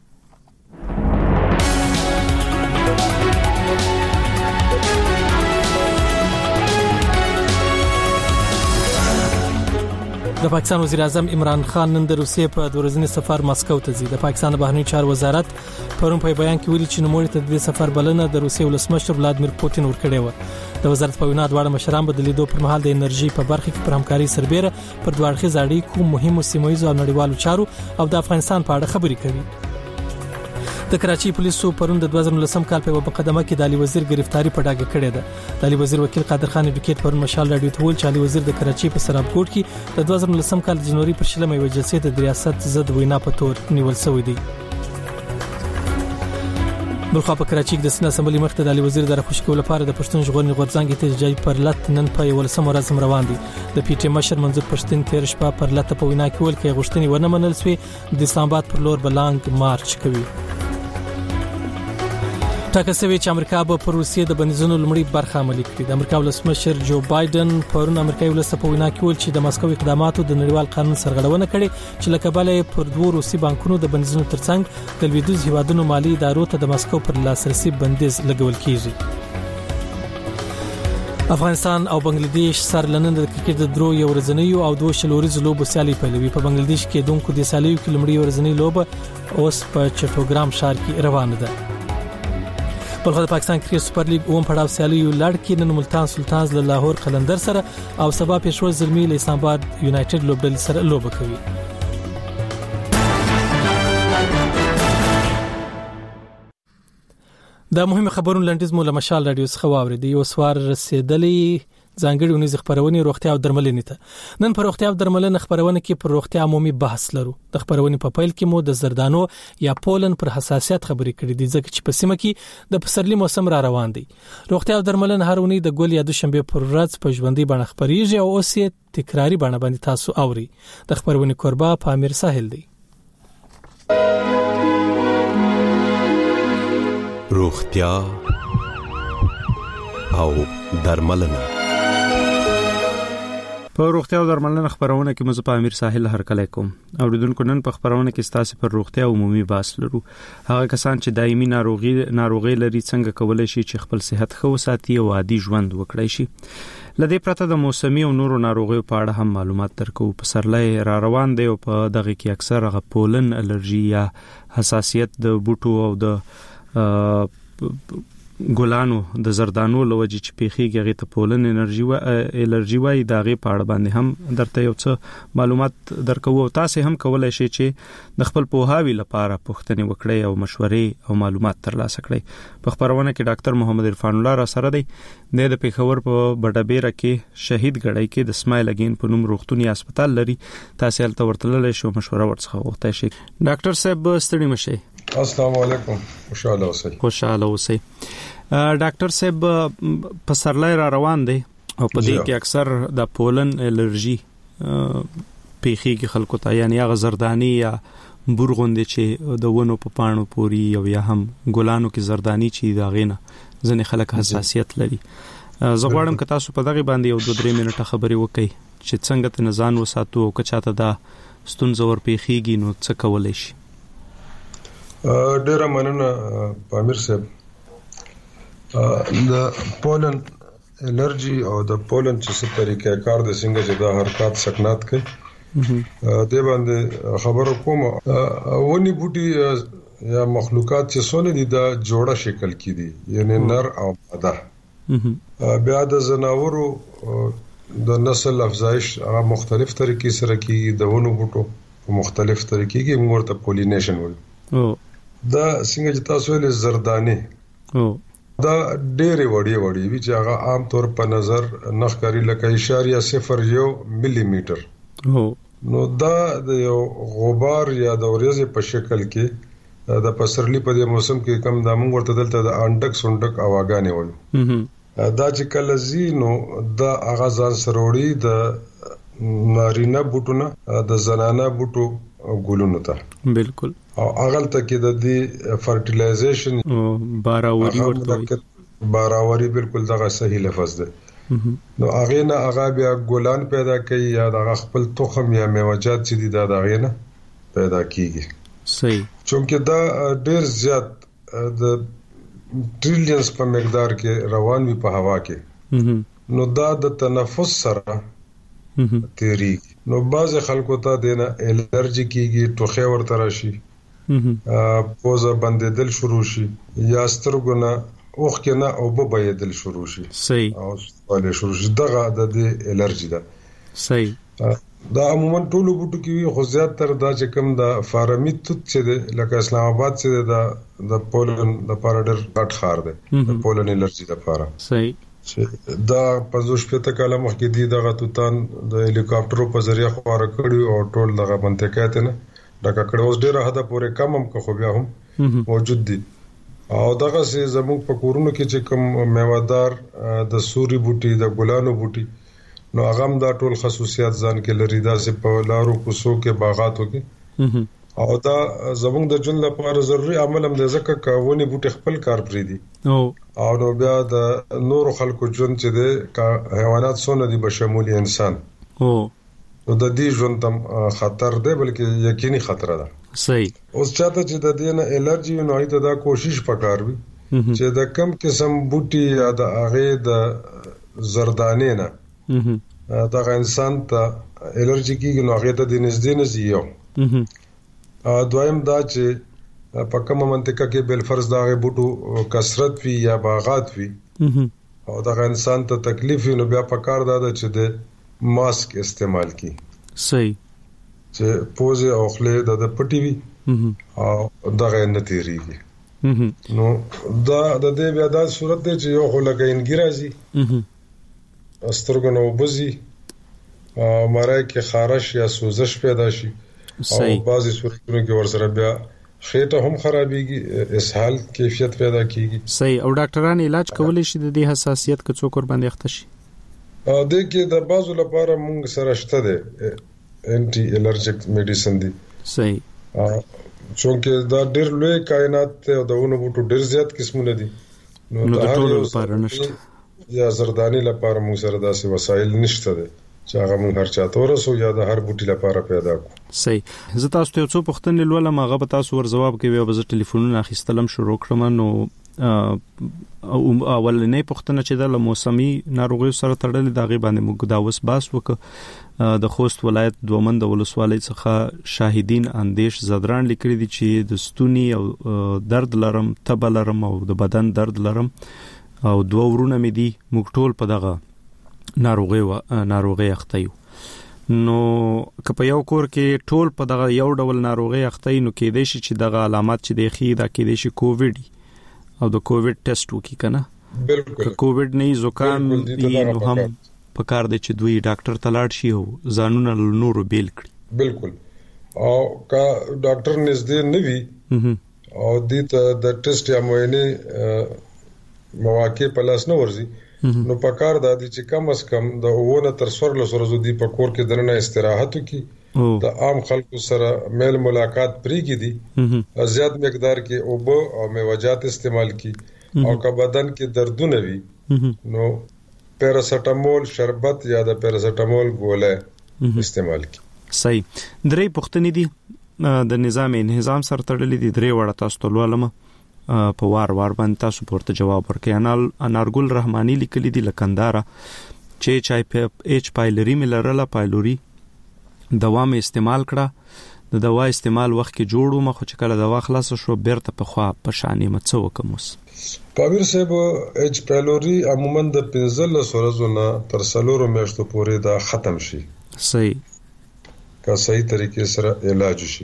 د پاکستان وزیر اعظم عمران خان نن د روسیې په دوه ورځني سفر مسکو ته ځي. د پاکستان بهرنی چارو وزارت پرون په بیان کې ویلي چې نوموړي ته د سفر بلنه د روسیې ولسمشر ولادمیر پوتین ورکړې و. د وزارت په وینا دواړه مشران به د لیدو پر مهال د انرژي په برخه کې پر همکاري سربېره پر دوه اړخیز اړیکو، مهمو سیمه‌ییزو او نړیوالو چارو او د افغانستان په اړه خبرې کوي. د کراچي پولیسو پرون د دوه زره نولسم کال په مقدمه کې د علي وزیر گرفتاری په ډاګه کړې ده. د علي وزیر وکیل قادر خان ایډوکیټ پرون مشال راډیو ته ویل چې علي وزیر د کراچي په سرابکوټ کې د دوه زره نولسم کال د جنوري پر شلمه یو جلسې د ریاست ضد وینا په تور نیول شوی دی. بلخوا په کراچي کې د سنا اسمبلی مخ ته د علي وزیر د راخوشکو لپاره د پښتون ژغورنې غورځنګ احتجاجي پرلط نن په ولسم ورځ روان دي. د پی ټی مشر منظور پښتون تیر شپه پرلط په وینا کې ول کې غوښتنې ونه منل سوې د اسلام آباد پر لور بلانګ مارچ کوي. ټاکل شوی چې امریکا به پر روسیې د بندیزونو لومړی برخه عملي کړي. د امریکا ولسمشر جو بایدن پرون امریکایي ولس په وینا کې ول چې د مسکو اقداماتو د نړیوال قانون سرغړونه کړي چې لکه بلې پر دوه روسي بانکونو د بندیزونو ترڅنګ د لویدیځ هیوادونو مالی ادارو ته د مسکو پر لاسرسي بندیز لګول کیږي. افغانستان او بنگلاديش سر لنن د کرکټ د درو یو ورځنیو او دوه شلوريز لوبو سیالي پیلوي. په بنگلاديش کې دونکو د سیالیو کې لومړی ورځنی لوب اوس په چټوګرام ښار کې روانه ده. بلخو د پاکستان کرکټ سپر لیګ اوم پړاو سیالي یو لړ کې نن ملتان سلطانز له لاهور قلندر سره او سبا پېښور زلمی له اسلام آباد یونایټډ لوبډل سره لوبه کوي. دا مهمه خبرونه لنډیز مو له مشال رادیو څخه واورېدي. یو سوار رسیدلې ځانګړي ونیز خبرونه روغتیا او درملنې ته. نن پر روغتیا او درملنې خبرونه کې پر روغتیا عمومي بحث لرو. د خبرونه په پیل کې مو د زردانو یا پولن پر حساسیت خبرې کړې دي ځکه چې په سیمه کې د پسرلي موسم را روان دی. روغتیا او درملنې هر ونی د ګل یا د شنبه پر ورځ په ژوندۍ بڼه خبريږي او اوس یې تکراری بڼه باندې تاسو اوري. د خبرونه کوربه پامیر ساحل دی. روغتیا او درملنه. په روغتیا او درملنه خبرونه کې مزه په امیر ساحل هر کله کوم اوریدونکو. نن په خبرونه کې ستاسو پر روغتیا عمومي بحث لرو. هغه کسان چې دایمي ناروغي ناروغي لري څنګه کولای شي چې خپل صحت ښه وساتي او عادي ژوند وکړي شي. لدې پرته د موسمي او نورو ناروغیو په اړه هم معلومات درکو. پسرلی را روان دی او په دغه کې اکثر غ پولن الرجی یا حساسیت د بوټو او د ګلانو د زردانو لوجي چې پیخيږي غي ته پولن انرژي و الرجي وای دغه پاړه باندې هم درته یو څه معلومات درکو او تاسو هم کولای شئ چې د خپل پوهاوی لپاره پوښتنه وکړئ او مشورې او معلومات ترلاسه کړئ. په خبرونه کې ډاکټر محمد عرفان الله را سره دی. د پیښور په بډابېره کې شهید غړی کې د سمایل اگین په نوم روغتونی هسپتال لري. تاسو هلته ورتللی شو مشوره ورڅخه وغوښتئ شئ. ډاکټر صاحب ستړي مشئ. السلام علیکم. خوشاله اوسئ. خوشاله اوسئ. ډاکټر صاحب پسرلی را روان دی او په دې کې اکثر د پولن الرجی پیخي خلکو ته یعنی هغه زردانی یا بورغوندې چې د ونو په پاڼو پوري او یا هم ګلانو کې زردانی چې دا غینه ځنې خلک حساسیت لري. زه غواړم که تاسو په دغه باندې یو دوه درې منټه خبرې وکړئ چې څنګه ته نزان وساتو او که چاته دا ستونزه ور پیخيږي نو څه کولای شي. ډیره مننه پامیر صاحب. د پولن الرجی او د پولن چې څه طریقې کار د څنګه چې د حرکت سکنات کوي د باندې خبرو کوم. ونی بوټي یا مخلوقات چې سونه دي د جوړه شکل کې دي یعنی نر او ماده. بیا د زناورو د نسل افزایش هغه مختلف طریقې سره کیږي. د ونو بوټو په مختلف طریقې کې موږ ته پولینیشن وایو. دا څنګه چې تاسو له زردانی دا ډېرې وړي وړي وی چې هغه عام طور په نظر نخکاری لکه اشاریه صفر یو ملي میټر. نو دا د یو غبار یا د ورځې په شکل کې د پسرلی په دې موسم کې کم د موږ ورته دلته د انډک سونډک اواګانې وایو. دا چې کله زینو د اغازان سروړي د نارینه بوټونه د زنانه بوټو ګلونو ته بالکل او اغل ته کې د دې فرټیلایزیشن باراوري ورته باراوري بالکل دغه صحیح لفظ ده. نو هغه نه هغه بیا ګلان پیدا کوي یا د خپل تخم یا میوه‌جات چې دي دا دغه نه پیدا کیږي. صحیح. چونکه دا ډیر زیات د ټریلیونز په مقدار کې روان وي په هوا کې. نو دا د تنفس سره تیری نو باز خلکو ته دینه الرجی کیږي، ټوخه ورته راشي، پوزه بندیدل شروع شي یا سترګونه اوخ کې نه او به بيدل شروع شي. صحیح. او ولې شروع شي دغه د دې الرجی ده. صحیح. دا عموما ټولو بوټو کې وي خو زیات تر دا چې کوم د فارمیت چې ده لکه اسلام آباد چې ده د پولن د پارډر غټ خار ده د پولن الرجی لپاره. صحیح. دا پنځوس پته کاله مخکې دی دغه توتان د هلیکاپټرو په ذریعہ خور کړی او ټول دغه منطقه ته نه د ککړ اوس ډیره حدا پورې کم هم خو بیا هم موجود دي. او دغه سي زموږ په کورونو کې چې کوم میوادار د سوري بوټي د ګلانو بوټي نو هغه هم دا ټول خصوصیات ځان کې لري دا سي په لارو کوڅو کې باغاتو کې او دا زموږ د جون لپاره ضروری عمل هم د ځکه کاونی بوټي خپل کار پری دي او او نو بیا د نور خلکو جون چې د حیوانات سونه دي بشمول انسان او نو د دې ژوند تم خطر دی بلکې یقیني خطر ده. صحیح. اوس چاته چې د دې نه الرجی نو ایته دا کوشش پکار وي چې د کم قسم بوټي یا د هغه د زردانې نه دا انسان ته الرجی کیږي نو هغه ته د نږدې نږدې یو ا دویم دا چې په کومه منطقه کې بل فرض دا غي بوټو کثرت وی یا باغات وی او دا انسان ته تکلیف نو بیا پکار دا چې د ماسک استعمال کی. صحیح. چې پوزه او خله د پټي وی او دا غي نتیریږي نو دا د دې بیا د صورت دی چې یو خلک انګرازي استرګنو بزي مړای کې خارش یا سوزش پیدا شي او بعضی صورتونو کې ورسره بیا خېټه هم خرابېږي اسهال کیفیت پیدا کیږي. صحیح. او ډاکټران علاج کولای شي د دې حساسیت کې څوک ور باندې اخته شي. ا دې کې د بازو لپاره موږ سره شته ده انټي الرجیک میډیسن دي. صحیح. چونکه دا ډېر لوی کائنات ته او دونه بوټو ډېر زیات قسمونه دي نو د ټولو لپاره نشته یا زردانی لپاره موږ سره داسې وسایل نشته دي چې هغه موږ هر چاته ورسو یا د هر بوټي لپاره پیدا کو. صحیح. زه تاسو ته څو پوښتنې لولم هغه به تاسو ور جواب کوي او به زه ټلیفونونه اخیستلم شروع کړم. نو او اولنې پوښتنه چې د موسمي ناروغیو سره تړلې دغه باندې موږ دا وس باس وکړه د خوست ولایت دومند ولسوالۍ څخه شاهدین اندیش زدران لیکلي دي چې د ستوني او درد لرم، تب لرم او د بدن درد لرم او دوه ورونه مې دي موږ ټول په دغه ناروغي و ناروغي اخته یو. نو که په یو کور کې ټول په دغه یو ډول ناروغي اخته نو کې دي چې دغه علامات چې د خې دا کې دي چې کووډ او د کووډ ټیسټ وکي کنه. بالکل. که کووډ نه زکام دی نو هم په کار دی چې دوی ډاکټر ته لاړ شي او ځانونه نورو بیل کړي. بالکل. او کا ډاکټر نږدې نه وي او د د ټیسټ یا معاینه مواقع په لاس نه ورزي نو په کار د دې چې کم اس کم د اوونه تر څوار لسو ورځې دی په کور کې درنه استراحت وکي د عام خلکو سره میل ملاقات پریږي دي زیات مقدار کې اوبه او میوه‌جات استعمال کی او که بدن کې دردونه وي نو پیراسټامول شربت یا د پیراسټامول ګولې استعمال کی. صحیح. درې پوښتنې دي د نظام انهضام سره تړلې دي درې وړه تاسو ته لولم په وار وار باندې تاسو پورته جواب ورکړئ. انال انارګل رحماني لیکلي دي لکندارا چې چای په ایچ پایلری ملرله پایلوري دوا مې استعمال کړه د دوا استعمال وخت کې جوړو مخ چې کله دوا خلاص شو بیرته په خوا په شانې مڅو کومس پاویر صاحب ایچ پایلوري عموما د پنځل ورځې نه تر څلورو میاشتو پورې دا ختم شي. صحیح. کا صحیح طریقې سره علاج شي.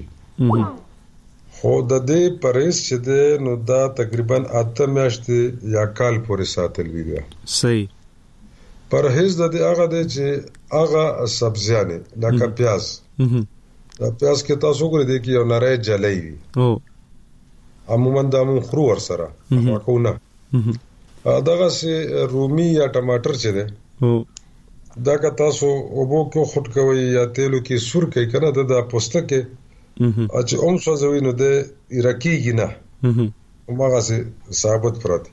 خو د دې پرېس چې د نو دا تقریبا اته میاشتې یا کال پورې ساتل ویږي. صحیح. پرهیز د دې هغه دی چې هغه سبزیانه لکه پیاز دا پیاز کې تاسو ګورئ دی کې یو نری جلای وي او عموما د مون خرو ور سره واکونه دغه سي رومي یا ټماټر چې ده دا که تاسو اوبو کې خټ کوي یا تیلو کې سور کوي کنه د پوستکه چې اوم سوځوي نو د ایرکیږي نه هغه سي ثابت پروت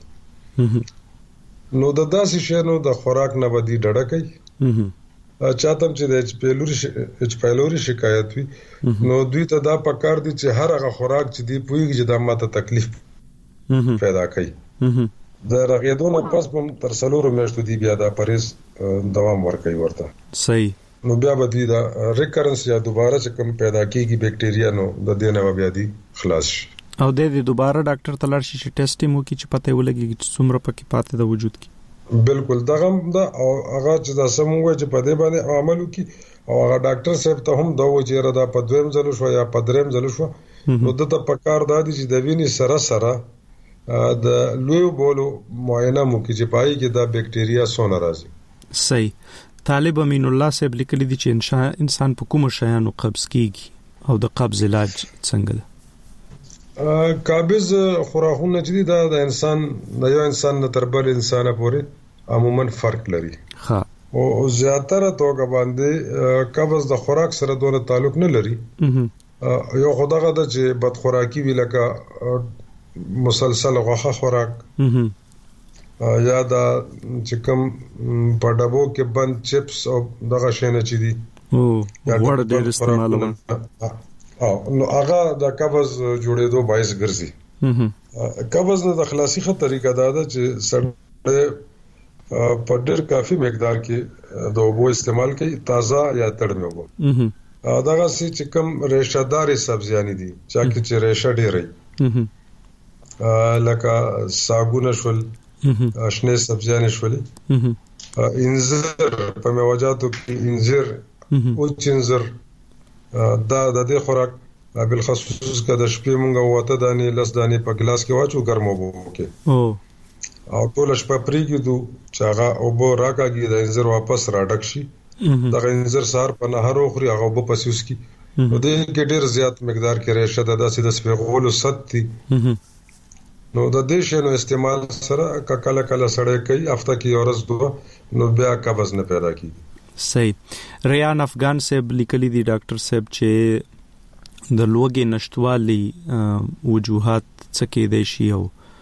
نو د داسې شنو د خوراک نه بدی ډډه کوي چاته چې د اچ پیلوري اچ پیلوري شکایت وي نو دوی ته دا پکار دي چې هر هغه خوراک چې دی پویږي چې د ماته تکلیف پیدا کوي د رغیدونه پس په تر څلورو میاشتو دی بیا دا پرېز دوام ورکوي ورته صحیح نو بیا به دی دا ریکرنس یا دوباره چې کوم پیدا کیږي بکټیریا نو د دینه بیا دی خلاص شي او د دې دوباره ډاکټر تلل شي چې ټیسټ مو کی چې پته ولګي چې څومره پکې پاتې د وجود کی بالکل دغه دا او هغه چې دا سمو چې په دې باندې عمل وکي او هغه ډاکټر صاحب ته هم دا و چې را دا په دویم ځل شو یا په دریم ځل شو نو د ته پکار دادی چې د وینې سره سره د لوی بولو معاینه مو کې چې پای کې دا بکټیریا سونه راځي صحیح طالب امین الله صاحب لیکلی دي چې انسان په کوم شیانو قبض کیږي او د قبض علاج څنګه ده قابض خوراکونه چې دا د انسان د یو انسان نه تر بل انسان پورې عموما فرق لري ها او زیاتره توګه باندې قبض د خوراک سره دونه تعلق نه لري یو خدغه د چې بد خوراکي وی لکه مسلسل غوخه خوراک یا دا چې کوم په ډبو کې بند چپس او دغه شینه چې دي او وړ ډېر استعمالونه او نو هغه د قبض جوړېدو باعث ګرځي قبض نه د خلاصي خه طریقه دا ده چې سړی په ډېر کافي مقدار کې د اوبو استعمال کوي تازه یا تړمه وو دغه چې کوم ریشه داري سبزیانی دي چې چې ریشه ډېرې لکه ساګونه شول شنه سبزیانې شولې انځر په میوجاتو کې انځر او چنځر دا د دې خوراک بل خصوص کده شپې مونږ وته دانې لس دانې په ګلاس کې واچو ګرمو بو کې او ټول شپه پریږدو چې هغه اوبو راکاږي د انځر واپس راډک شي دا انځر سار په نهر خوري هغه په پسوس کې نو د کې ډېر زیات مقدار کې ریشه د داسې د سپېغولو ستي نو د دې شنو استعمال سره کله کله سړی کوي هفته کې اورز دوه نو بیا قبض نه پیدا کیږي صحیح ریان افغان صاحب لیکلی دی ډاکټر صاحب چې د لوګي نشټوالي وجوهات څه کې دی شي او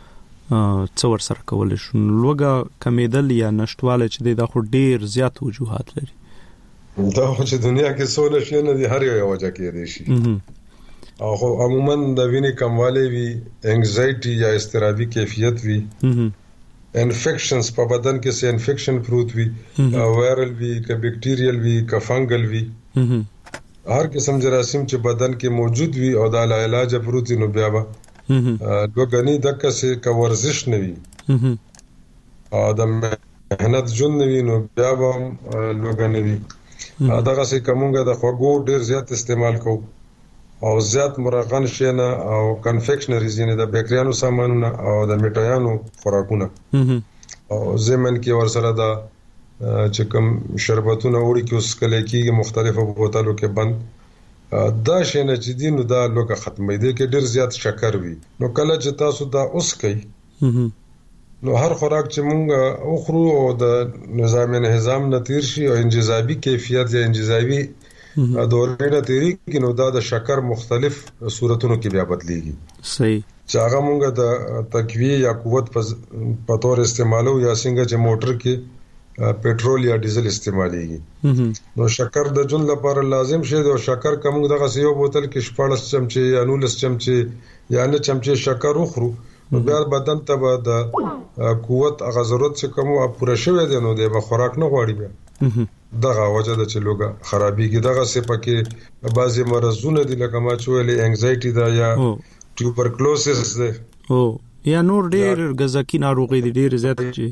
څور سره کول شي لوګه کمیدل یا نشټواله چې د خو ډیر زیات وجوهات لري دا چې دنیا کې څونه شي نه دي هر یو وجه کې دی شي او عموما د وینې کموالی وي انګزایټي یا اضطرابي کیفیت وي انفیکشنز په بدن کې سه انفیکشن پروت وي وایرل وي که بیکټیریل وي که فنګل وي هر قسم جراثیم چې بدن کې موجود وي او د علاج پروت نو بیا به لوګنی دغه څه کا ورزش نه وي او د مهنت جون نه وي نو بیا به لوګنی وي دغه څه کومګه د خوګو ډیر زیات استعمال کوو او زیات مرغن شینه او کنفیکشنریز یعنی د بیکریانو سامانونه او د میټایانو خوراکونه او زمن کې ورسره دا چې کوم شربتونه وړي کې اوس کله کې مختلفو بوتلو کې بند دا شینه چې دینو دا لوګه ختمې دي کې ډیر زیات شکر وي نو کله چې تاسو دا اوس کوي نو هر خوراک چې مونږ اوخرو او د نظام نظام نتیر شي او انجذابي کیفیت یا انجذابي دورې نه تیری کې نو دا د شکر مختلف صورتونو کې بیا بدليږي صحیح چې هغه مونږ د تقویه یا قوت په تور استعمالو یا څنګه چې موټر کې پټرول یا ډیزل استعماليږي نو شکر د جون لپاره لازم شي او شکر کوم دغه یو بوتل کې شپږ چمچې یا نولس چمچې یا نه چمچې شکر وخورو نو بیا بدن ته به د قوت هغه ضرورت چې کومه پوره شوی دی نو د خوراک نه غواړي بیا دغه وجه د چلوګه خرابېږي دغه څه پکې بعضي مرزونه دي لکه ما چويلې انګزایټي دا یا ټیوبرکلوسس ده او یا نور ډېر غذاکي ناروغي دي ډېر زیات چی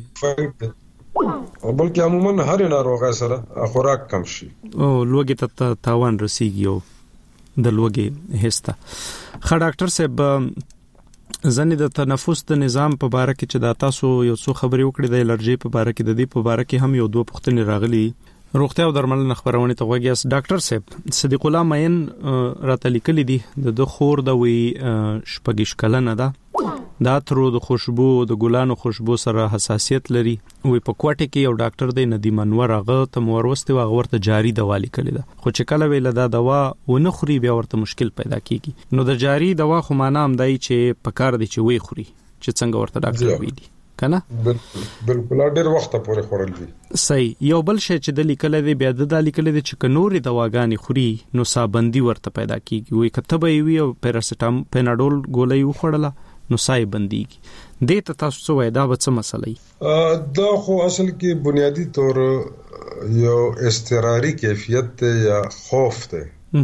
او بلکې عموما هر ناروغه سره خوراک کم شي او لوګي ته تاوان رسیږي او د لوګي هستا خا ډاکټر صاحب زنه د تنفس د نظام په باره کې چې دا تاسو یو څو خبرې وکړې د الرجی په باره کې د دې په باره کې هم یو دوه پوښتنې راغلي روغتیا او درملنه خبرونه ته وګیاس ډاکټر صاحب صدیق الله مین راته لیکلي دي د خور د وی شپږش کلنه ده دا ترو د خوشبو د ګلانو خوشبو سره حساسیت لري وي په کوټه کې یو ډاکټر دی ندیم انور هغه ته مورسته واغ ورته جاری دوا لیکل ده خو چې کله ویل دا دوا ونه خوري بیا ورته مشکل پیدا کیږي نو د جاری دوا خو معنا هم دی چې په کار دی چې وی خوري چې څنګه ورته ډاکټر ویلي کنه بالکل بالکل ډېر وخت پورې خورل دي صحیح یو بل شی چې د لیکل دی بیا د لیکل دی چې کنوري دواګانی خوري نو سابندي ورته پیدا کیږي وي کته به وي او پیراسټام پیناډول ګولۍ وخړله نو سای بنديږي د ته تاسو څه وای دا به څه مسله دا خو اصل کې بنیادی طور یو استراری کیفیت ته یا خوف ته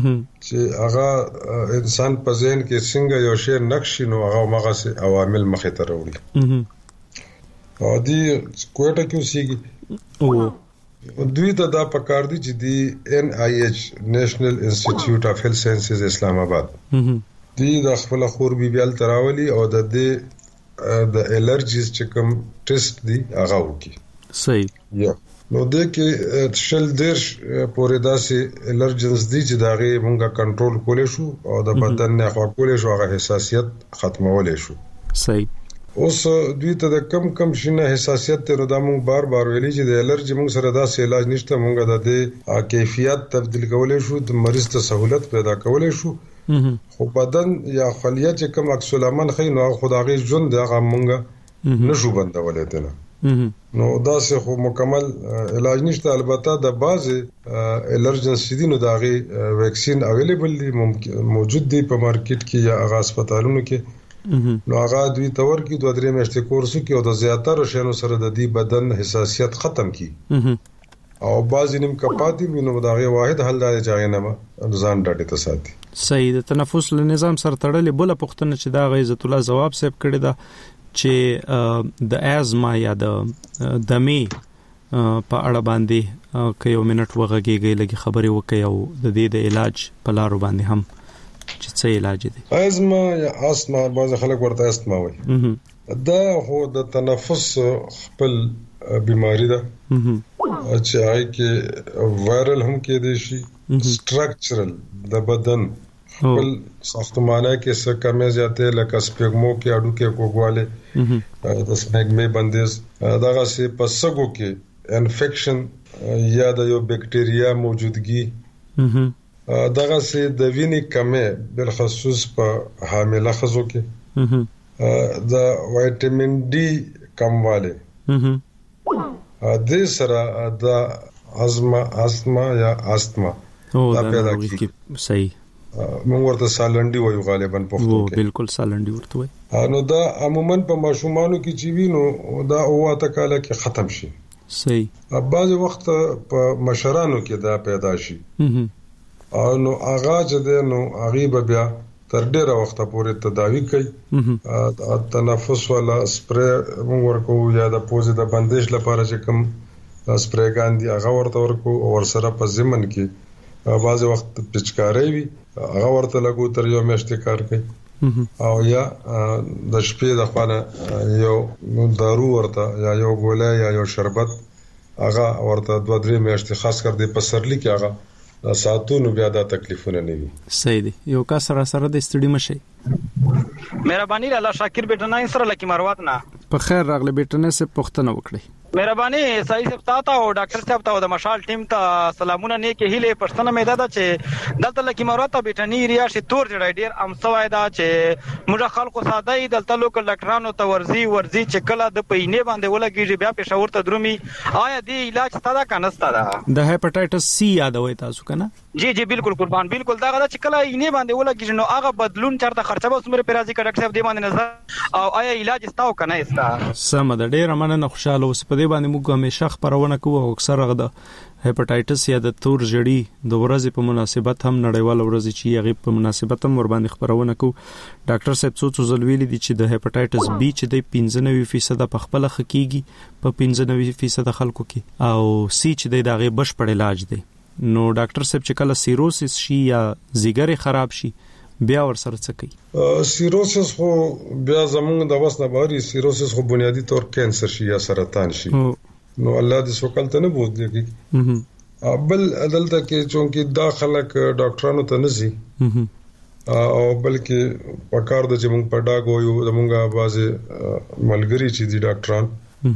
چې هغه انسان په ذهن کې څنګه یو شی نقش نو هغه مغه سي عوامل مخې ته راوړي او دی کوټه کې اوسېږي او دوی ته دا پکار دي چې دی ان آی ایچ نیشنل انسټیټیوټ اف هیلث ساينسز اسلام آباد دی د خپل خور بي بي ال تراولي او د دې د الرجیز چې کوم ټیسټ دی هغه وکي صحیح یا نو د کې شل دیرش پورې داسې الرجنز دي چې داغه مونږه کنټرول کولې شو او د بدن نه خوا کولې شو هغه حساسیت ختمولې شو صحیح اوس دوی ته د کم کم شنه حساسیت ته د مونږ بار بار ویلي چې د الرجی مونږ سره داسې علاج نشته مونږه د دې کیفیت تبديل کولې شو د مریض ته سہولت پیدا کولې شو خو بدن یا خلیه چې کوم عکس العمل خې نو خدای ژوند دغه مونږه نشو بندولې ته نو دا سه خو مکمل علاج نشته البته د بازي الرجنسي دي نو دغه ویکسین اویلیبل دي موجود دي په مارکیټ کې یا هغه هسپتالونو کې نو هغه دوی تور کې دوه درې میاشتې کورس کې او د زیاتره شینو سره د دې بدن حساسیت ختم کی او بعضی نیم کپاتی وینو دغه واحد حل دی چې نه ځان ډاډه ته ساتي صحیح د تنفس له نظام سره تړلې بل پختنه چې دا عزت الله جواب سیب کړی دا چې د ازما یا د دمي په اړه باندې که یو منټ وغږیږي لګي خبرې وکي او د دې د علاج په لارو باندې هم چې څه علاج دي ازما یا اسما بعض خلک ورته اسما وایي دا هو د تنفس خپل بیماری ده چې هغه کې وایرل هم کې دي شي سټرکچرل د بدن خپل ساختمانه کې څه کمې زیاتې لکه سپېګمو کې اډو کې کوګواله د سپېګمې بندیز دغه سي پسګو کې انفیکشن یا د یو بکټریا موجودګي دغه سي د وینې کمې بل خصوص په حامله خزو کې د وټامین ډي کمواله د سره د ازما اسما یا استما دا پیدا کیږي صحیح موږ ورته سالنډي وایو غالبا په پښتو کې بالکل سالنډي ورته وایي نو دا عموما په ماشومانو کې چې وینو دا اوه کاله کې ختم شي صحیح بعض وخت په مشرانو کې دا پیدا شي نو هغه چې د نو هغه بیا تر ډیره وخت پورې تداوی کوي تنفس ولا سپری موږ ورکو یا د پوزې د بندش لپاره چې کوم سپریګان دي هغه ورته ورکو او ورسره په ضمن کې بعض وخت پچکاري وي هغه ورته لګو تر یو میاشتې کار کوي او یا د شپې د خوانه یو دارو ورته یا یو ګولای یا یو شربت هغه ورته دوه درې میاشتې خاص کر دې په سرلی کې هغه ساتونو بیا دا تکلیفونه نه وي صحیح دی یو کا سره سره د استډی مشي مهرباني الله شاکر بیٹنای سره لکی مروات نه په خیر راغله بیٹنه سه پښتنه وکړي مهرباني صحیح صاحب تاسو او ډاکټر صاحب ته او د مشال ټیم ته سلامونه نه کې هله پښتنه مې دا چې دلته لکی مروات بیٹنی ریاش تور جړای ډیر ام سوای دا چې موږ خلکو ساده دلته لوکل ډاکټرانو ته ورزي ورزي چې کله د پینې باندې ولګي بیا پېښور ته درومي آیا دې علاج ستاده کنهستا دا د هپاتایټس سی یادوي تاسو کنه جی جی بالکل قربان بالکل دا غدا چې کله یې باندې ولګي نو هغه بدلون چرته خرچه به سمره پیرازي ډاکټر صاحب دې باندې نظر او آیا علاج ستاو کنه استا سم د ډیر مننه خوشاله اوس په دې باندې موږ همیشه خبرونه کوو او اکثر غدا هپاتایټس یا د تور جړی د ورځې په مناسبت هم نړیوال ورځ چې هغه په مناسبت هم ور باندې خبرونه کوو ډاکټر صاحب څو څو ځلویل دي چې د هپاتایټس بی چې د پنځه نوي فیصد په خپل خکېږي په پنځه نوي فیصد خلکو کې او سی چې د دغه بشپړ علاج دی نو ډاکټر صاحب چې کله سیروسس شي یا زیګر خراب شي بیا ور سره څه کوي سیروسس خو بیا زمونږ د وسنه باري سیروسس خو بنیادی طور کینسر شي یا سرطان شي نو الله دې سوکل ته نه بوت دی بل عدالت کې چونکی دا خلک ډاکټرانو ته نزي او بلکې پکار د چې موږ په ډاګو یو د موږ بازي ملګری چې دي ډاکټران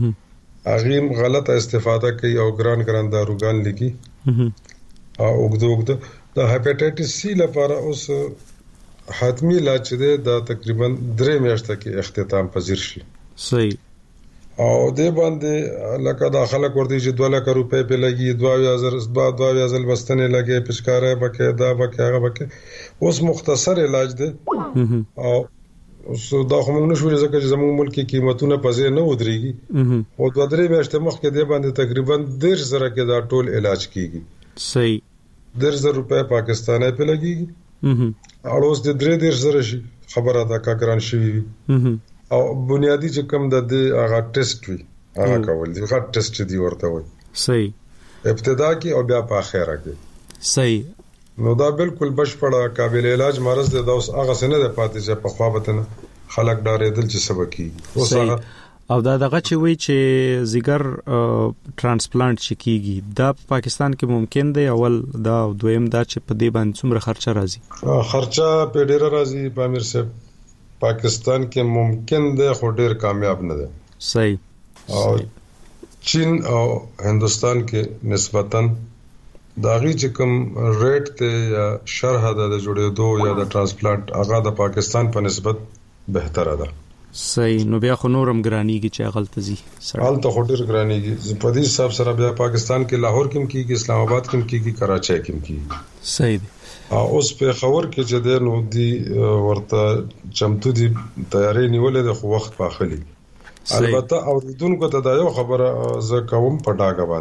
هغه غلطه استفاده کوي او ګران ګران داروګان لګي او وګدو وګدو د هپاتایټس سی لپاره اوس حتمی علاج دی دا تقریبا درې میاشتې کې اختتام پذیر شي. صحیح. او دې باندې لکه دا خلک ورته چې دوه لک روپۍ په لګي دوه هزار دوه هزار مستنه لګي پښکارې بکې دا بکې هغه بکې اوس مختصر علاج دی او اوس دا خو موږ نشو ځکه چې زموږ ملک کې قیمتونه پځې نه ودرېږي او دوه درې میاشتې مخکې دې باندې تقریبا ډېر زره کې دا ټول علاج کیږي. صحیح. ډېر زره روپۍ پاکستاني په لګيږي او اوس د درې ډېر زره شي خبره ده کا ګران شي وي او بنیادی چې کوم د دې هغه ټیسټ وي هغه کول دي هغه ټیسټ دی ورته وي. صحیح. ابتدا کې او بیا په اخره کې. صحیح. نو دا بالکل بشپړه قابل علاج مرز دی دا اوس هغه سنه د پاتې چې په خوا بتنه خلک ډارېدل چې سبا کیږي اوس هغه او دا دغه چې وی چې زیګر ترانسپلانت چې کیږي دا په پاکستان کې ممکن دی اول دا دویم دا چې په دې باندې څومره خرچه راځي؟ خرچه په ډیره راځي په امیر صاحب پاکستان کې ممکن دی خو ډیر کامیاب نه دی. صحیح. او چین او هندستان کې نسبتاً داغي چې کوم ریټ ته یا شرح ده د جوړېدو یا د ترانسپلانت هغه د پاکستان په نسبت بهتره ده. صحیح. نو بیا خو نورم ګرانیږي چې غلطه زی حال ته خټر ګرانیږي په دې حساب سره بیا پاکستان کې لاهور کې کیږي اسلام آباد کې کیږي کراچۍ کې کیږي. صحیح دی. اوس په خبر کې چې د نو دی ورته چمتو دي تیاری نیولې د خو وخت پاخلي. البته اوریدونکو ته دا یو خبره ز کوم په ډاګه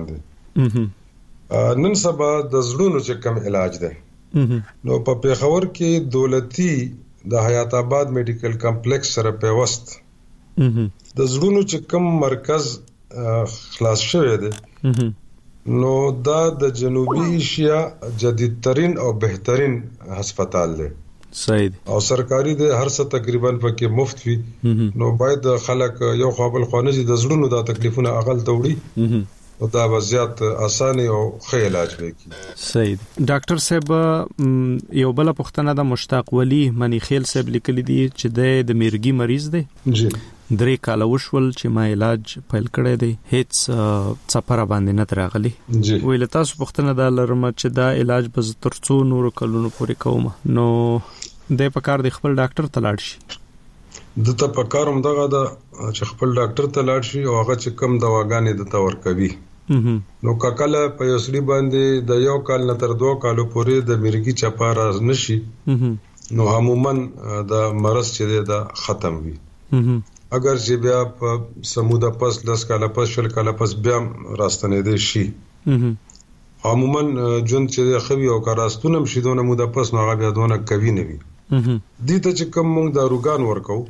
باندې نن سبا د زړونو چې کم علاج ده نو په پیښور کې دولتي د حیات آباد میډیکل کمپلیکس سره پیوست د زړونو چې کم مرکز خلاص شوی دی نو دا د جنوبي ایشیا جدید ترین او بهترین هسپتال دی. صحیح. او سرکاري دی هر څه تقریبا پکې مفت وي نو باید خلک یو خپل خانجي د زړونو د تکلیفونه اقل توړي او دا وضعیت اسانه او ښه علاج وکړي. صحیح. ډاکټر صاحب یو بل پښتنه د مشتاق ولی منی خیل صاحب لیکل دي چې د میرګي مریض دی. جی. درې کال وشول چې ما علاج پیل کړی دی هیڅ سفر باندې نه تراغلی. جی. ویل تاسو پښتنه د لرم چې دا علاج به ترڅو نور کلونو پورې کوم نو د پکار د خپل ډاکټر ته لاړ شي. د ته پکاروم دغه د چې خپل ډاکټر ته لاړ شي او هغه چې کم دواګانې د تور کوي نو کاکله په یوسړي باندې د یو کال نه تر دوه کالو پورې د میرګي چپا راز نشي نو عموما د مرز چې دا ختم وي. اگر چې بیا په سموده پس لس کاله پس شل کاله پس بیا راستنې دي شي عموما جون چې خوي او کاراستونم شي دونه موده پس نو هغه بیا دونه کوي نه وي. دي ته چې کوم موږ داروګان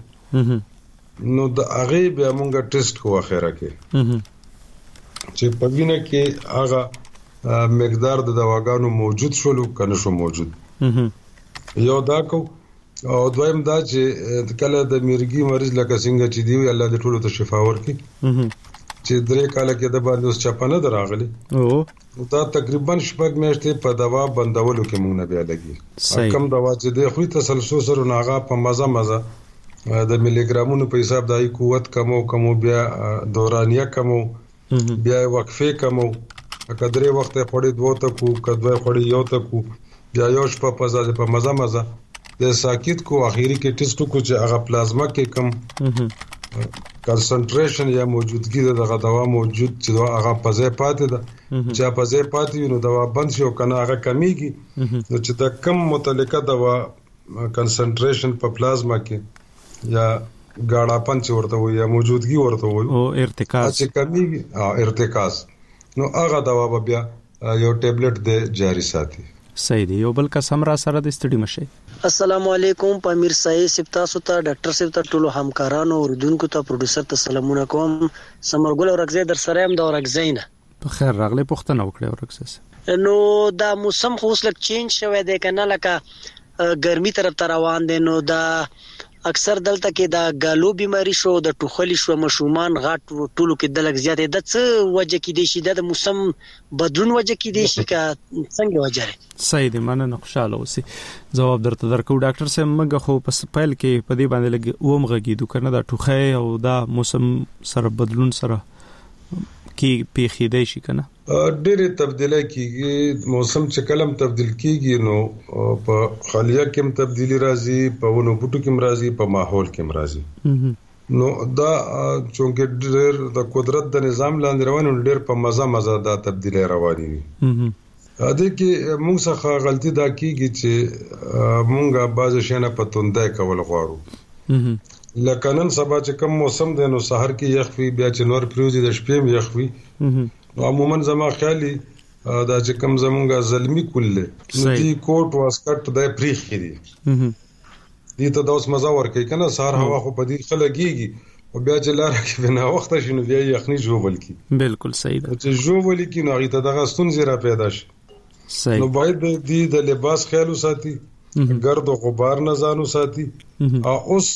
ورکو نو د هغه بیا موږ ټیسټ کوو اخره کې چې په وینه کې هغه مقدار د دواګانو موجود شول کنه شو موجود یو دا کو او دویم دا چې کله د میرګي مریض لکه څنګه چې دی الله دې ټولو ته شفا ورکړي چې درې کال کې د باندې اوس چپانه دراغلي او دا تقریبا شپږ میاشتې په دوا بندولو کې مونږ نه بیا لګي کم دوا چې د خو تسلسل سره ناغه په مزه مزه د ملي ګرامونو په حساب دای قوت کمو کمو بیا دورانیه کمو بیا وقفه کمو کدرې وخت خوري دوه تکو کدوې خوري یو تکو بیا یو شپه په ځای په مزه مزه د ساکت کو اخیری کې ټیسټ کو چې هغه پلازما کې کم کنسنټریشن یا موجودګي دغه دوا موجود چې هغه په ځای پاتې ده چې په ځای پاتې نو دوا بند شي او کنه هغه کمیږي نو چې دا کم متعلقه دوا کنسنټریشن په پلازما کې یا غاړاپن چې ورته وي یا موجودګي ورته وي او ارتکاز چې کمیږي او ارتکاز نو هغه دوا بیا یو ټابلیټ د جاری ساتي. صحیح دی. یو بل قسم را سره د ستړي مشه. السلام علیکم پامیر صاحب سپتاسو ته ډاکټر صاحب ته ټولو همکارانو اوردونکو ته پروډوسر ته سلامونه کوم. سمرګل اورګزی در سره هم د اورګزین په خیر راغلی پښتنه وکړه اورګزی. نو دا موسم خو اوس لک چینج شوی دی کنه لکه ګرمي طرف ته روان دي نو دا اکثر دلته کې د ګالو بیماری شو د ټوخلی شو مشومان غاټ ټولو کې د لګ زیاتې د څه وجه کې دي شي د موسم بدلون وجه کې دي شي کا څنګه وجه صحیح دی مننه خوشاله اوسئ جواب درته درکو ډاکټر صاحب موږ خو په سپایل کې په دې باندې لګ ومغږیدو کنه د ټوخی او دا موسم سره بدلون سره کې پیښې دی شي کنه ډېرې تبدیلی کیږي موسم چې کلم تبدیل کیږي نو په خلیه کې هم تبدیلی راځي په ونو بوټو کې هم راځي په ماحول کې هم راځي نو دا چونکه ډېر د قدرت د نظام لاندې روان ډېر په مزه مزه دا تبدیلی رواني وي ا دې کې موږ څخه غلطي دا کیږي چې موږ بعض شینه په توندای کول غواړو لکه نن سبا چې کوم موسم دی نو سحر کې یخ وي بیا چې نور پروزي د شپې یخ وي نو عموما زما خیالي دا چې کوم زمونږه زلمی کله نو دي کوټ واسکټ د پریخ دي دي ته د اوس مزه ور کوي کنه سحر هوا خو په دې خلګيږي او بیا چې لار کې بنا وخت شنو بیا یخني جوړول کی بالکل صحیح ده چې جوړول کی نو هغه ته دغه ستونزې را پیدا شي صحیح نو باید د د لباس خیال وساتي ګرد او غبار نه ځانو ساتي او اوس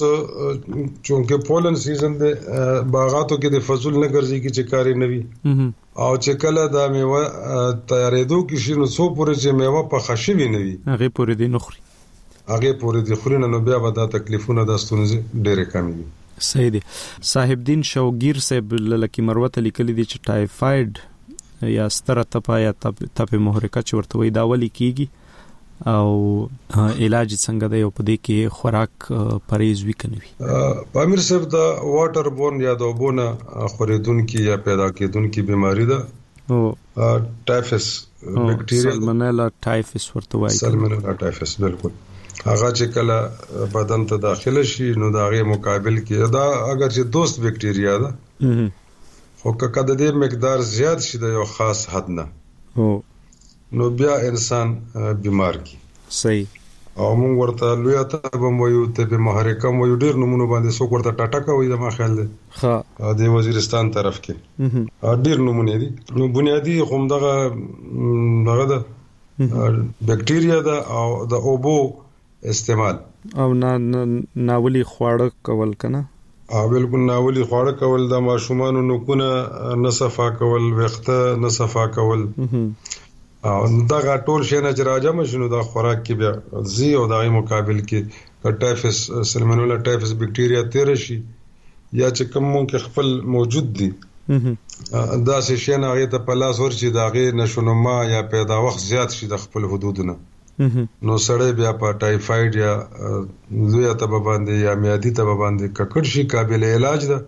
چونکه پولن سیزن د باغاتو کې د فصل نه ګرځي کې چې کاری نوي او چې کله د میوه تیارېدو کې شنو څو پورې چې میوه په خشوي نوي هغه پورې دی نخري هغه پورې دی خوري نه بیا به دا تکلیفونه د ستونزې ډېرې کم دي صحیح دی صاحب دین شوګیر صاحب لکه مروت لیکلي دي چې ټایفاید یا ستره تپا یا تپ محرکه چې ورته وي دا ولي کیږي او علاج څنګه دی او په دې کې خوراک پرهیز وکړي پامیر صاحب دا واټر بورن یا د وبونه خوريدونکو یا پیدا کېدونکو بیماری ده او ټایفس بکټیریا سالمونیلا ټایفس ورته وایي سالمونیلا ټایفس بالکل هغه چې کله بدن ته داخله شي نو دا غي مقابل کې دا اگر چې دوست بکټیریا ده خو که د دې مقدار زیات شي د یو خاص حد نه او نو بیا انسان بیمار کی صحیح او موږ ورته لوی ته به مو یو ته محرکه مو یو ډیر نمونه باندې سو ورته ټاټا کوي د ما خیال دی ها د وزیرستان طرف کې ډیر نمونه دي نو بنیادی کوم دغه دغه د بکټیریا دا او د اوبو استعمال او نا ناولي خواړه کول کنه او بالکل ناولي خواړه کول د ماشومان نو کونه نصفا کول وخته نصفا کول او دا ټول شي نه چې راځم شنو دا خوراک کې بیا زی او دغه مقابل کې ټایفس سالمونیلا ټایفس بکټیریا تیر شي یا چې کوم کې خپل موجود دي دا شي نه هغه ته پلاس ورشي دغه نشونما یا پیدا وخت زیات شي د خپل حدودونه نو سړی بیا په ټایفاید یا لوی ته باندې یا میادي ته باندې ککړ شي قابل علاج ده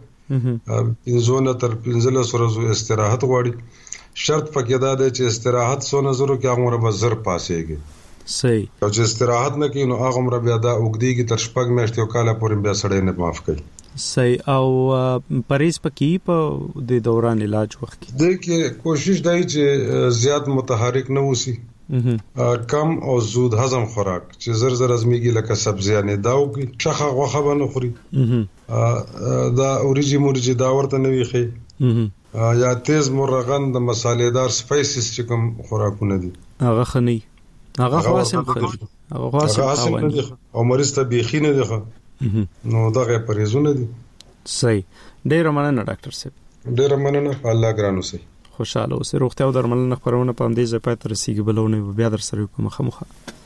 انزونه تر پنځله سره استراحت غواړي شرط پکې دا دی چې استراحت سو نظرو کې هغه مربع زر پاسيږي صحیح او چې استراحت نه کوي نو هغه مربع دا وګديږي تر شپږ میاشتې او کاله پورې بیا سړی نه معاف کوي صحیح او پریز پکې په د دوران علاج وخت کې د کې کوشش دی چې زیات متحرک نه وسی کم او زود هضم خوراک چې زر زر ازمیږي لکه سبزیانې داو کې شخه غوخه باندې خوري دا اوریجی مورجی دا ورته نه ویخي یا تیز مرغن د مصالحدار سپایسز چې کوم خوراکونه دي هغه خني هغه خاصم خني هغه خاصم او مریض ته بيخي نه دي نو دغه پرهیزونه دي صحیح ډیر مننه ډاکټر صاحب ډیر مننه الله ګرانو سي خوشاله اوسه روغتیا او درملنه خبرونه په دې ځای پاتې رسیدي بلونه بیا در سره په مخه مخه